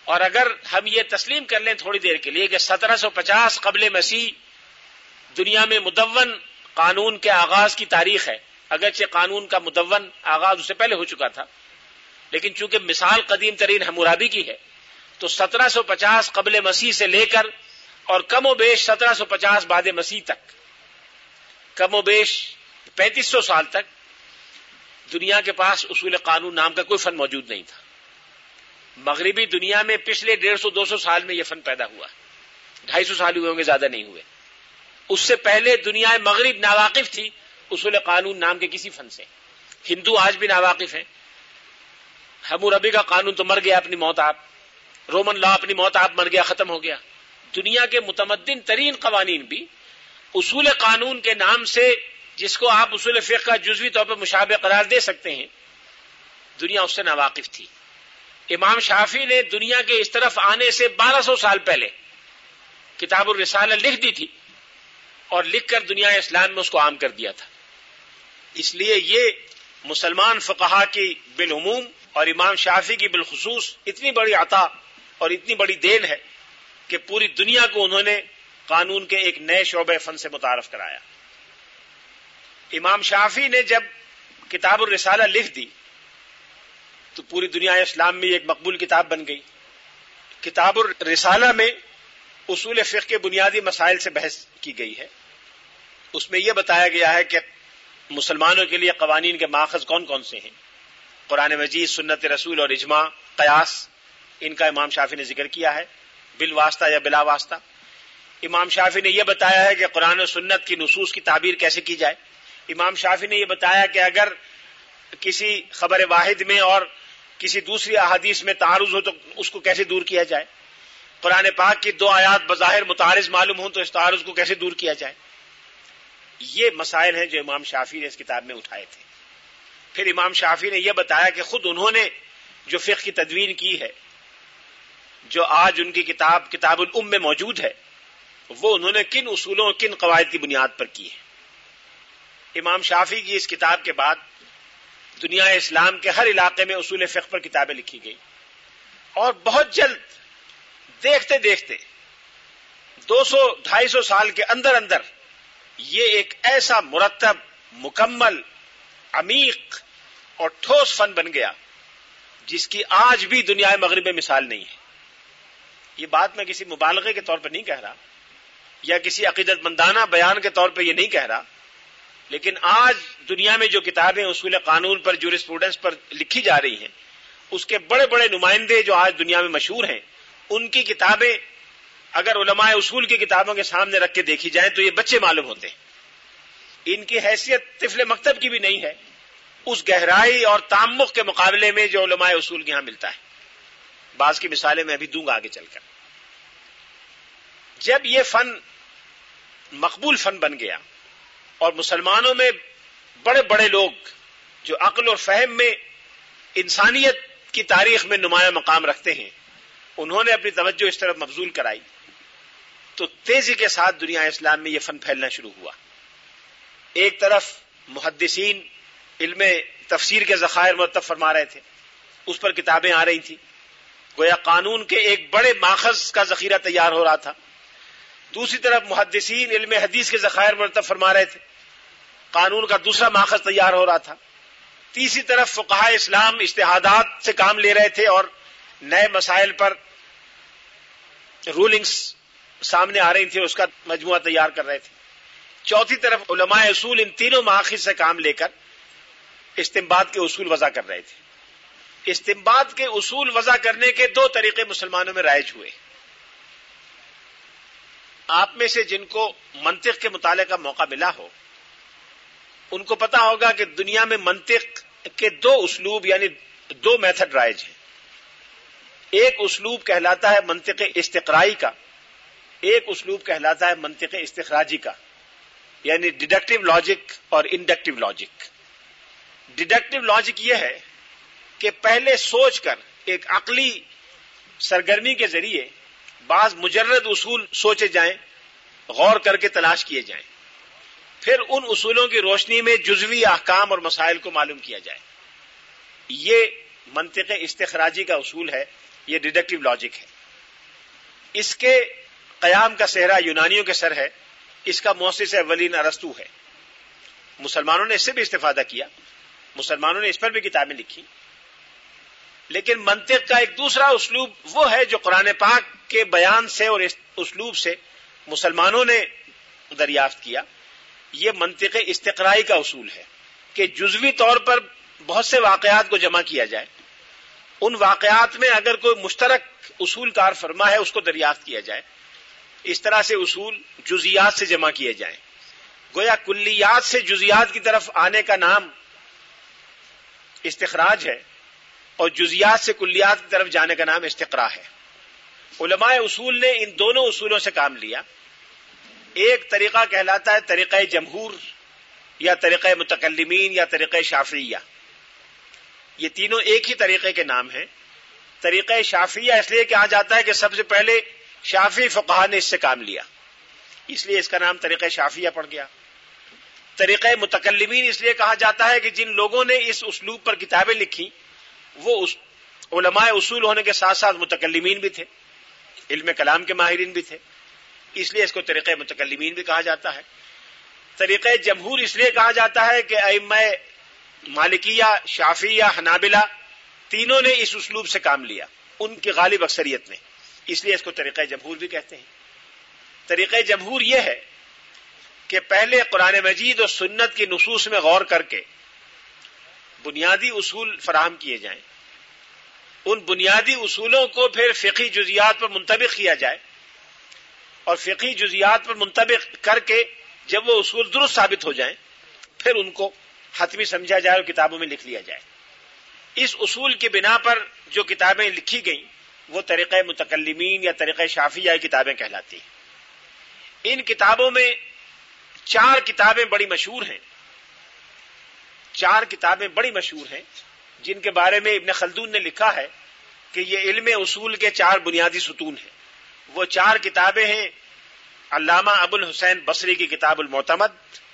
اور اگر ہم یہ تسلیم کر لیں تھوڑی دیر کے لیے کہ سترہ سو پچاس قبل مسیح دنیا میں مدون قانون کے آغاز کی تاریخ ہے، اگرچہ قانون کا مدون آغاز اس سے پہلے ہو چکا تھا، لیکن چونکہ مثال قدیم ترین حمورابی کی ہے تو سترہ سو پچاس قبل مسیح سے لے کر اور کم و بیش سترہ سو پچاس بعد مسیح تک، کم و بیش پینتیس سو سال تک دنیا کے پاس اصول قانون نام کا کوئی فن موجود نہیں تھا. مغربی دنیا میں پچھلے ڈیڑھ سو دو سو سال میں یہ فن پیدا ہوا، ڈھائی سو سال ہوئے ہوں گے، زیادہ نہیں ہوئے. اس سے پہلے دنیا مغرب ناواقف تھی اصول قانون نام کے کسی فن سے. ہندو آج بھی ناواقف ہیں. حموربی کا قانون تو مر گیا اپنی موت آپ، رومن لا اپنی موت آپ مر گیا، ختم ہو گیا. دنیا کے متمدن ترین قوانین بھی اصول قانون کے نام سے، جس کو آپ اصول فقہ کا جزوی طور پر مشابہ قرار دے سکتے ہیں، دنیا اس سے ناواقف تھی. امام شافعی نے دنیا کے اس طرف آنے سے بارہ سو سال پہلے کتاب الرسالہ لکھ دی تھی اور لکھ کر دنیا اسلام میں اس کو عام کر دیا تھا. اس لیے یہ مسلمان فقہا کی بالعموم اور امام شافعی کی بالخصوص اتنی بڑی عطا اور اتنی بڑی دین ہے کہ پوری دنیا کو انہوں نے قانون کے ایک نئے شعبہ فن سے متعارف کرایا. امام شافعی نے جب کتاب الرسالہ لکھ دی تو پوری دنیا اسلام میں ایک مقبول کتاب بن گئی. کتاب الرسالہ میں اصول فقہ کے بنیادی مسائل سے بحث کی گئی ہے. اس میں یہ بتایا گیا ہے کہ مسلمانوں کے لیے قوانین کے ماخذ کون کون سے ہیں. قرآن مجید، سنت رسول اور اجماع، قیاس، ان کا امام شافعی نے ذکر کیا ہے، بالواسطہ یا بلا واسطہ. امام شافعی نے یہ بتایا ہے کہ قرآن و سنت کی نصوص کی تعبیر کیسے کی جائے. امام شافعی نے یہ بتایا کہ اگر کسی خبر واحد میں اور کسی دوسری احادیث میں تعارض ہو تو اس کو کیسے دور کیا جائے. قرآن پاک کی دو آیات بظاہر متعارض معلوم ہوں تو اس تعارض کو کیسے دور کیا جائے. یہ مسائل ہیں جو امام شافعی نے اس کتاب میں اٹھائے تھے. پھر امام شافعی نے یہ بتایا کہ خود انہوں نے جو فقہ کی تدوین کی ہے، جو آج ان کی کتاب کتاب الام میں موجود ہے، وہ انہوں نے کن اصولوں کن قواعد کی بنیاد پر کی ہے. امام شافعی کی اس کتاب کے بعد دنیا اسلام کے ہر علاقے میں اصول فقہ پر کتابیں لکھی گئی اور بہت جلد، دیکھتے دیکھتے دو سو ڈھائی سو سال کے اندر اندر یہ ایک ایسا مرتب، مکمل، عمیق اور ٹھوس فن بن گیا جس کی آج بھی دنیا مغرب میں مثال نہیں ہے. یہ بات میں کسی مبالغے کے طور پر نہیں کہہ رہا یا کسی عقیدت مندانہ بیان کے طور پر یہ نہیں کہہ رہا، لیکن آج دنیا میں جو کتابیں اصول قانون پر، جورسپروڈنس پر لکھی جا رہی ہیں، اس کے بڑے بڑے نمائندے جو آج دنیا میں مشہور ہیں، ان کی کتابیں اگر علماء اصول کی کتابوں کے سامنے رکھ کے دیکھی جائیں تو یہ بچے معلوم ہوتے ہیں. ان کی حیثیت طفل مکتب کی بھی نہیں ہے اس گہرائی اور تعمق کے مقابلے میں جو علماء اصول کے ہاں ملتا ہے. بعض کی مثالیں میں ابھی دوں گا آگے چل کر. جب یہ فن مقبول فن بن گیا اور مسلمانوں میں بڑے بڑے لوگ جو عقل اور فہم میں انسانیت کی تاریخ میں نمایاں مقام رکھتے ہیں، انہوں نے اپنی توجہ اس طرف مبذول کرائی تو تیزی کے ساتھ دنیا اسلام میں یہ فن پھیلنا شروع ہوا. ایک طرف محدثین علم تفسیر کے ذخائر مرتب فرما رہے تھے، اس پر کتابیں آ رہی تھیں، گویا قانون کے ایک بڑے ماخذ کا ذخیرہ تیار ہو رہا تھا. دوسری طرف محدثین علم حدیث کے ذخائر مرتب فرما رہے تھے، قانون کا دوسرا ماخذ تیار ہو رہا تھا. تیسری طرف فقہاء اسلام اجتہادات سے کام لے رہے تھے اور نئے مسائل پر رولنگز سامنے آ رہی تھی، اس کا مجموعہ تیار کر رہے تھے. چوتھی طرف علماء اصول ان تینوں ماخذ سے کام لے کر استنباط کے اصول وضع کر رہے تھے. استنباط کے اصول وضع کرنے کے دو طریقے مسلمانوں میں رائج ہوئے. آپ میں سے جن کو منطق کے مطالعے کا موقع ملا ہو ان کو پتا ہوگا کہ دنیا میں منطق کے دو اسلوب یعنی دو میتھڈ رائج ہیں. ایک اسلوب کہلاتا ہے منطق استقرائی کا، ایک اسلوب کہلاتا ہے منطق استخراجی کا، یعنی ڈیڈکٹیو لاجک اور انڈکٹیو لاجک. ڈیڈکٹیو لاجک یہ ہے کہ پہلے سوچ کر ایک عقلی سرگرمی کے ذریعے بعض مجرد اصول سوچے جائیں، غور کر کے تلاش کیے جائیں، پھر ان اصولوں کی روشنی میں جزوی احکام اور مسائل کو معلوم کیا جائے. یہ منطق استخراجی کا اصول ہے یہ ڈیڈکٹیو لاجک ہے. اس کے قیام کا صحرا یونانیوں کے سر ہے. اس کا مؤسس اولین ارسطو ہے. مسلمانوں نے اس سے بھی استفادہ کیا، مسلمانوں نے اس پر بھی کتابیں لکھی، لیکن منطق کا ایک دوسرا اسلوب وہ ہے جو قرآن پاک کے بیان سے اور اس اسلوب سے مسلمانوں نے دریافت کیا. یہ منطق استقرائی کا اصول ہے کہ جزوی طور پر بہت سے واقعات کو جمع کیا جائے، ان واقعات میں اگر کوئی مشترک اصول کار فرما ہے اس کو دریافت کیا جائے. اس طرح سے اصول جزیات سے جمع کیے جائیں. گویا کلیات سے جزیات کی طرف آنے کا نام استخراج ہے اور جزیات سے کلیات کی طرف جانے کا نام استقراء ہے. علماء اصول نے ان دونوں اصولوں سے کام لیا. ایک طریقہ کہلاتا ہے طریقہ جمہور یا طریقہ متکلمین یا طریقہ شافعیہ. یہ تینوں ایک ہی طریقے کے نام ہیں. طریقہ شافعیہ اس لیے کہا جاتا ہے کہ سب سے پہلے شافعی فقہا نے اس سے کام لیا، اس لیے اس کا نام طریقہ شافعیہ پڑ گیا. طریقہ متکلمین اس لیے کہا جاتا ہے کہ جن لوگوں نے اس اسلوب پر کتابیں لکھی وہ اس علماء اصول ہونے کے ساتھ ساتھ متکلمین بھی تھے، علم کلام کے ماہرین بھی تھے، اس لیے اس کو طریقہ متکلمین بھی کہا جاتا ہے. طریقہ جمہور اس لیے کہا جاتا ہے کہ ائمہ مالکیہ، شافعیہ، حنابلہ تینوں نے اس اسلوب سے کام لیا، ان کی غالب اکثریت نے، اس لیے اس کو طریقہ جمہور بھی کہتے ہیں. طریقہ جمہور یہ ہے کہ پہلے قرآن مجید اور سنت کی نصوص میں غور کر کے بنیادی اصول فراہم کیے جائیں، ان بنیادی اصولوں کو پھر فقہی جزیات پر منطبق کیا جائے اور فقہی جزیات پر منطبق کر کے جب وہ اصول درست ثابت ہو جائیں پھر ان کو حتمی سمجھا جائے اور کتابوں میں لکھ لیا جائے. اس اصول کی بنا پر جو کتابیں لکھی گئیں وہ طریقہ متکلمین یا طریقہ شافعیہ کتابیں کہلاتی ہیں. ان کتابوں میں چار کتابیں بڑی مشہور ہیں چار کتابیں بڑی مشہور ہیں جن کے بارے میں ابن خلدون نے لکھا ہے کہ یہ علم اصول کے چار بنیادی ستون ہیں. وہ چار کتابیں ہیں علامہ ابو الحسین بصری کی کتاب المعتمد،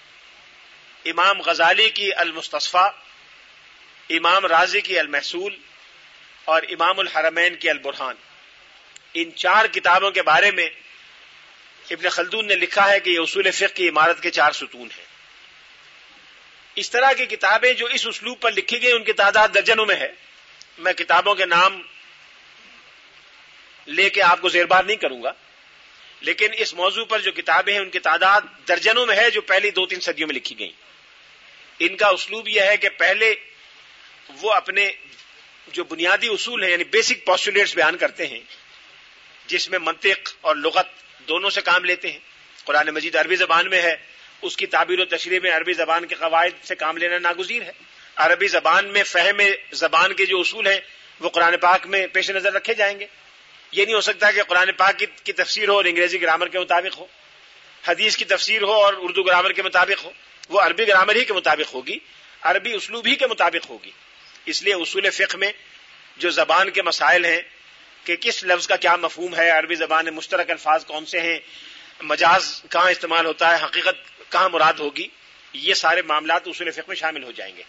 امام غزالی کی المستصفیٰ، امام رازی کی المحصول اور امام الحرمین کی البرہان. ان چار کتابوں کے بارے میں ابن خلدون نے لکھا ہے کہ یہ اصول فقہ کی عمارت کے چار ستون ہیں. اس طرح کی کتابیں جو اس اسلوب پر لکھی گئی ان کی تعداد درجنوں میں ہے. میں کتابوں کے نام لے کے آپ کو زیربار نہیں کروں گا، لیکن اس موضوع پر جو کتابیں ہیں ان کی تعداد درجنوں میں ہے جو پہلی دو تین صدیوں میں لکھی گئیں. ان کا اسلوب یہ ہے کہ پہلے وہ اپنے جو بنیادی اصول ہیں یعنی بیسک پوسٹولیٹس بیان کرتے ہیں جس میں منطق اور لغت دونوں سے کام لیتے ہیں. قرآن مجید عربی زبان میں ہے، اس کی تعبیر و تشریح میں عربی زبان کے قواعد سے کام لینا ناگزیر ہے. عربی زبان میں فہم زبان کے جو اصول ہیں وہ قرآن پاک میں پیش نظر رکھے جائیں گے. یہ نہیں ہو سکتا کہ قرآن پاک کی, کی تفسیر ہو اور انگریزی گرامر کے مطابق ہو، حدیث کی تفسیر ہو اور اردو گرامر کے مطابق ہو. وہ عربی گرامر ہی کے مطابق ہوگی، عربی اسلوب ہی کے مطابق ہوگی. اس لیے اصول فقہ میں جو زبان کے مسائل ہیں کہ کس لفظ کا کیا مفہوم ہے، عربی زبان میں مشترک الفاظ کون سے ہیں، مجاز کہاں استعمال ہوتا ہے، حقیقت کہاں مراد ہوگی، یہ سارے معاملات اصول فقہ میں شامل ہو جائیں گے.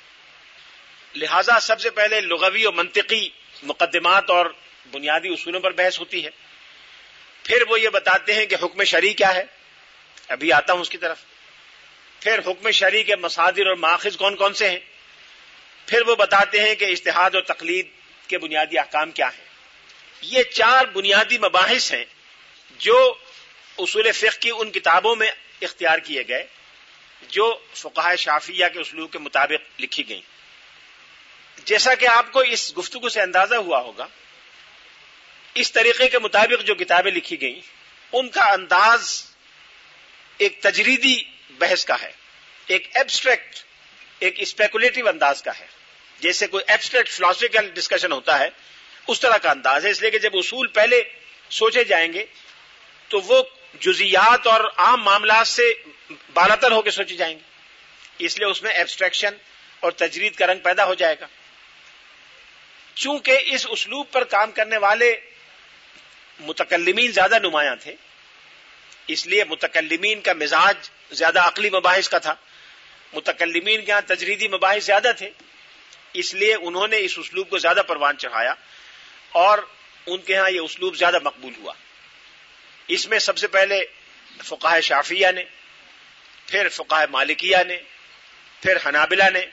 لہذا سب سے پہلے لغوی اور منطقی مقدمات اور بنیادی اصولوں پر بحث ہوتی ہے. پھر وہ یہ بتاتے ہیں کہ حکم شرعی کیا ہے، ابھی آتا ہوں اس کی طرف. پھر حکم شرعی کے مصادر اور ماخذ کون کون سے ہیں. پھر وہ بتاتے ہیں کہ اجتہاد اور تقلید کے بنیادی احکام کیا ہیں. یہ چار بنیادی مباحث ہیں جو اصول فقہ کی ان کتابوں میں اختیار کیے گئے جو فقہاء شافعیہ کے اسلوب کے مطابق لکھی گئیں. جیسا کہ آپ کو اس گفتگو سے اندازہ ہوا ہوگا، اس طریقے کے مطابق جو کتابیں لکھی گئیں ان کا انداز ایک تجریدی بحث کا ہے، ایک ایبسٹریکٹ، ایک اسپیکولیٹو انداز کا ہے. جیسے کوئی ایبسٹریکٹ فلاسفیکل ڈسکشن ہوتا ہے اس طرح کا انداز ہے. اس لیے کہ جب اصول پہلے سوچے جائیں گے تو وہ جزیات اور عام معاملات سے بالاتر ہو کے سوچے جائیں گے، اس لیے اس میں ایبسٹریکشن اور تجرید کا رنگ پیدا ہو جائے گا. چونکہ اس اسلوب پر کام کرنے والے متکلمین زیادہ نمایاں تھے، اس لیے متکلمین کا مزاج زیادہ عقلی مباحث کا تھا، متکلمین کے ہاں تجریدی مباحث زیادہ تھے، اس لیے انہوں نے اس اسلوب کو زیادہ پروان چڑھایا اور ان کے ہاں یہ اسلوب زیادہ مقبول ہوا. اس میں سب سے پہلے فقہاء شافعیہ نے، پھر فقہاء مالکیہ نے، پھر حنابلہ نے،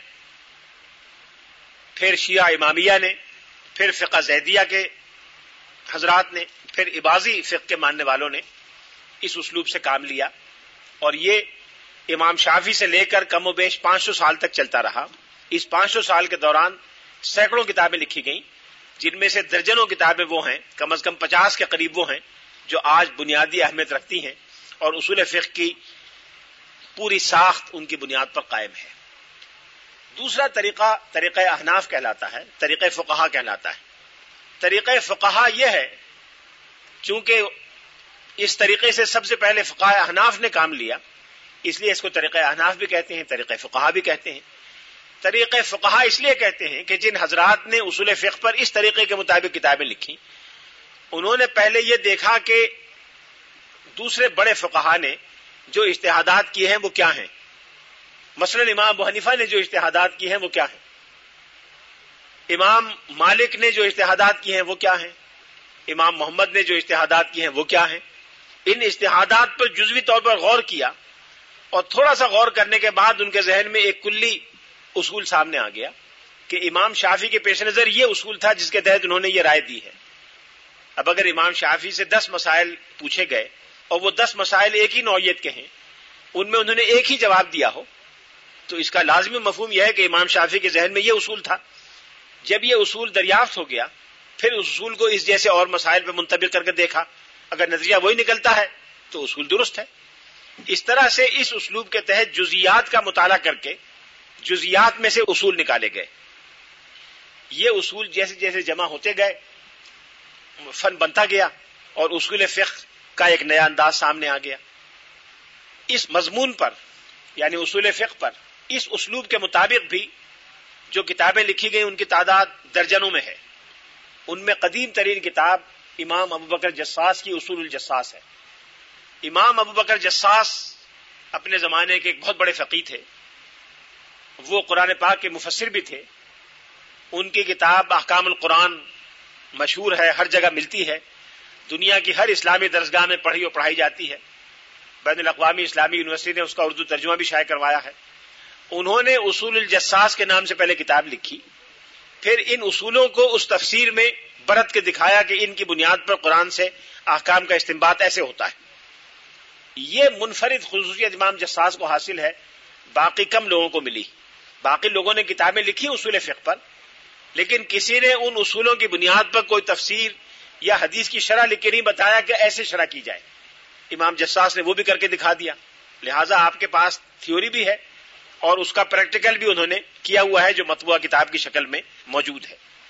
پھر شیعہ امامیہ نے، پھر فقہ زیدیہ کے حضرات نے، پھر اباضی فقہ کے ماننے والوں نے اس اسلوب سے کام لیا. اور یہ امام شافعی سے لے کر کم و بیش پانچ سو سال تک چلتا رہا. اس پانچ سو سال کے دوران سینکڑوں کتابیں لکھی گئیں، جن میں سے درجنوں کتابیں وہ ہیں، کم از کم پچاس کے قریب وہ ہیں جو آج بنیادی اہمیت رکھتی ہیں اور اصول فقہ کی پوری ساخت ان کی بنیاد پر قائم ہے. دوسرا طریقہ طریقہ احناف کہلاتا ہے، طریقہ فقہا کہلاتا ہے. طریقہ فقہا یہ ہے، چونکہ اس طریقے سے سب سے پہلے فقہاء احناف نے کام لیا، اس لیے اس کو طریقہ احناف بھی کہتے ہیں، طریقہ فقہا بھی کہتے ہیں. طریقہ فقہا اس لیے کہتے ہیں کہ جن حضرات نے اصول فقہ پر اس طریقے کے مطابق کتابیں لکھی، انہوں نے پہلے یہ دیکھا کہ دوسرے بڑے فقہا نے جو اجتہادات کیے ہیں وہ کیا ہیں. مثلا امام ابو حنیفہ نے جو اجتہادات کیے ہیں وہ کیا ہیں، امام مالک نے جو اجتہادات کیے ہیں وہ کیا ہیں، امام محمد نے جو اجتہادات کیے ہیں وہ کیا ہیں. ان اجتہادات پر جزوی طور پر غور کیا اور تھوڑا سا غور کرنے کے بعد ان کے ذہن میں ایک کلی اصول سامنے آ گیا کہ امام شافعی کے پیش نظر یہ اصول تھا جس کے تحت انہوں نے یہ رائے دی ہے. اب اگر امام شافعی سے دس مسائل پوچھے گئے اور وہ دس مسائل ایک ہی نوعیت کے ہیں، ان میں انہوں نے ایک ہی جواب دیا ہو، تو اس کا لازمی مفہوم یہ ہے کہ امام شافعی کے ذہن میں یہ اصول تھا. جب یہ اصول دریافت ہو گیا، پھر اس اصول کو اس جیسے اور مسائل پہ منطبق کر کے دیکھا، اگر نتیجہ وہی نکلتا ہے تو اصول درست ہے. اس طرح سے اس اسلوب کے تحت جزیات کا مطالعہ کر کے جزیات میں سے اصول نکالے گئے. یہ اصول جیسے جیسے جمع ہوتے گئے فن بنتا گیا اور اصول فقہ کا ایک نیا انداز سامنے آ گیا. اس مضمون پر یعنی اصول فقہ پر اس اسلوب کے مطابق بھی جو کتابیں لکھی گئی ان کی تعداد درجنوں میں ہے. ان میں قدیم ترین کتاب امام ابو بکر جساس کی اصول الجساس ہے. امام ابو بکر جساس اپنے زمانے کے ایک بہت بڑے فقیہ تھے، وہ قرآن پاک کے مفسر بھی تھے. ان کی کتاب احکام القرآن مشہور ہے، ہر جگہ ملتی ہے، دنیا کی ہر اسلامی درسگاہ میں پڑھی اور پڑھائی جاتی ہے. بین الاقوامی اسلامی یونیورسٹی نے اس کا اردو ترجمہ بھی شائع کروایا ہے. انہوں نے اصول الجساس کے نام سے پہلے کتاب لکھی، پھر ان اصولوں کو اس تفسیر میں برت کے دکھایا کہ ان کی بنیاد پر قرآن سے احکام کا استنباط ایسے ہوتا ہے. یہ منفرد خصوصیت امام جساس کو حاصل ہے، باقی کم لوگوں کو ملی. باقی لوگوں نے کتابیں لکھی اصول فقہ پر، لیکن کسی نے ان اصولوں کی بنیاد پر کوئی تفسیر یا حدیث کی شرح لکھ کے نہیں بتایا کہ ایسے شرح کی جائے. امام جساس نے وہ بھی کر کے دکھا دیا. لہٰذا آپ کے پاس تھیوری بھی ہے اور اس کا پریکٹیکل بھی انہوں نے کیا ہوا ہے جو مطبوعہ کتاب کی شکل میں موجود ہے.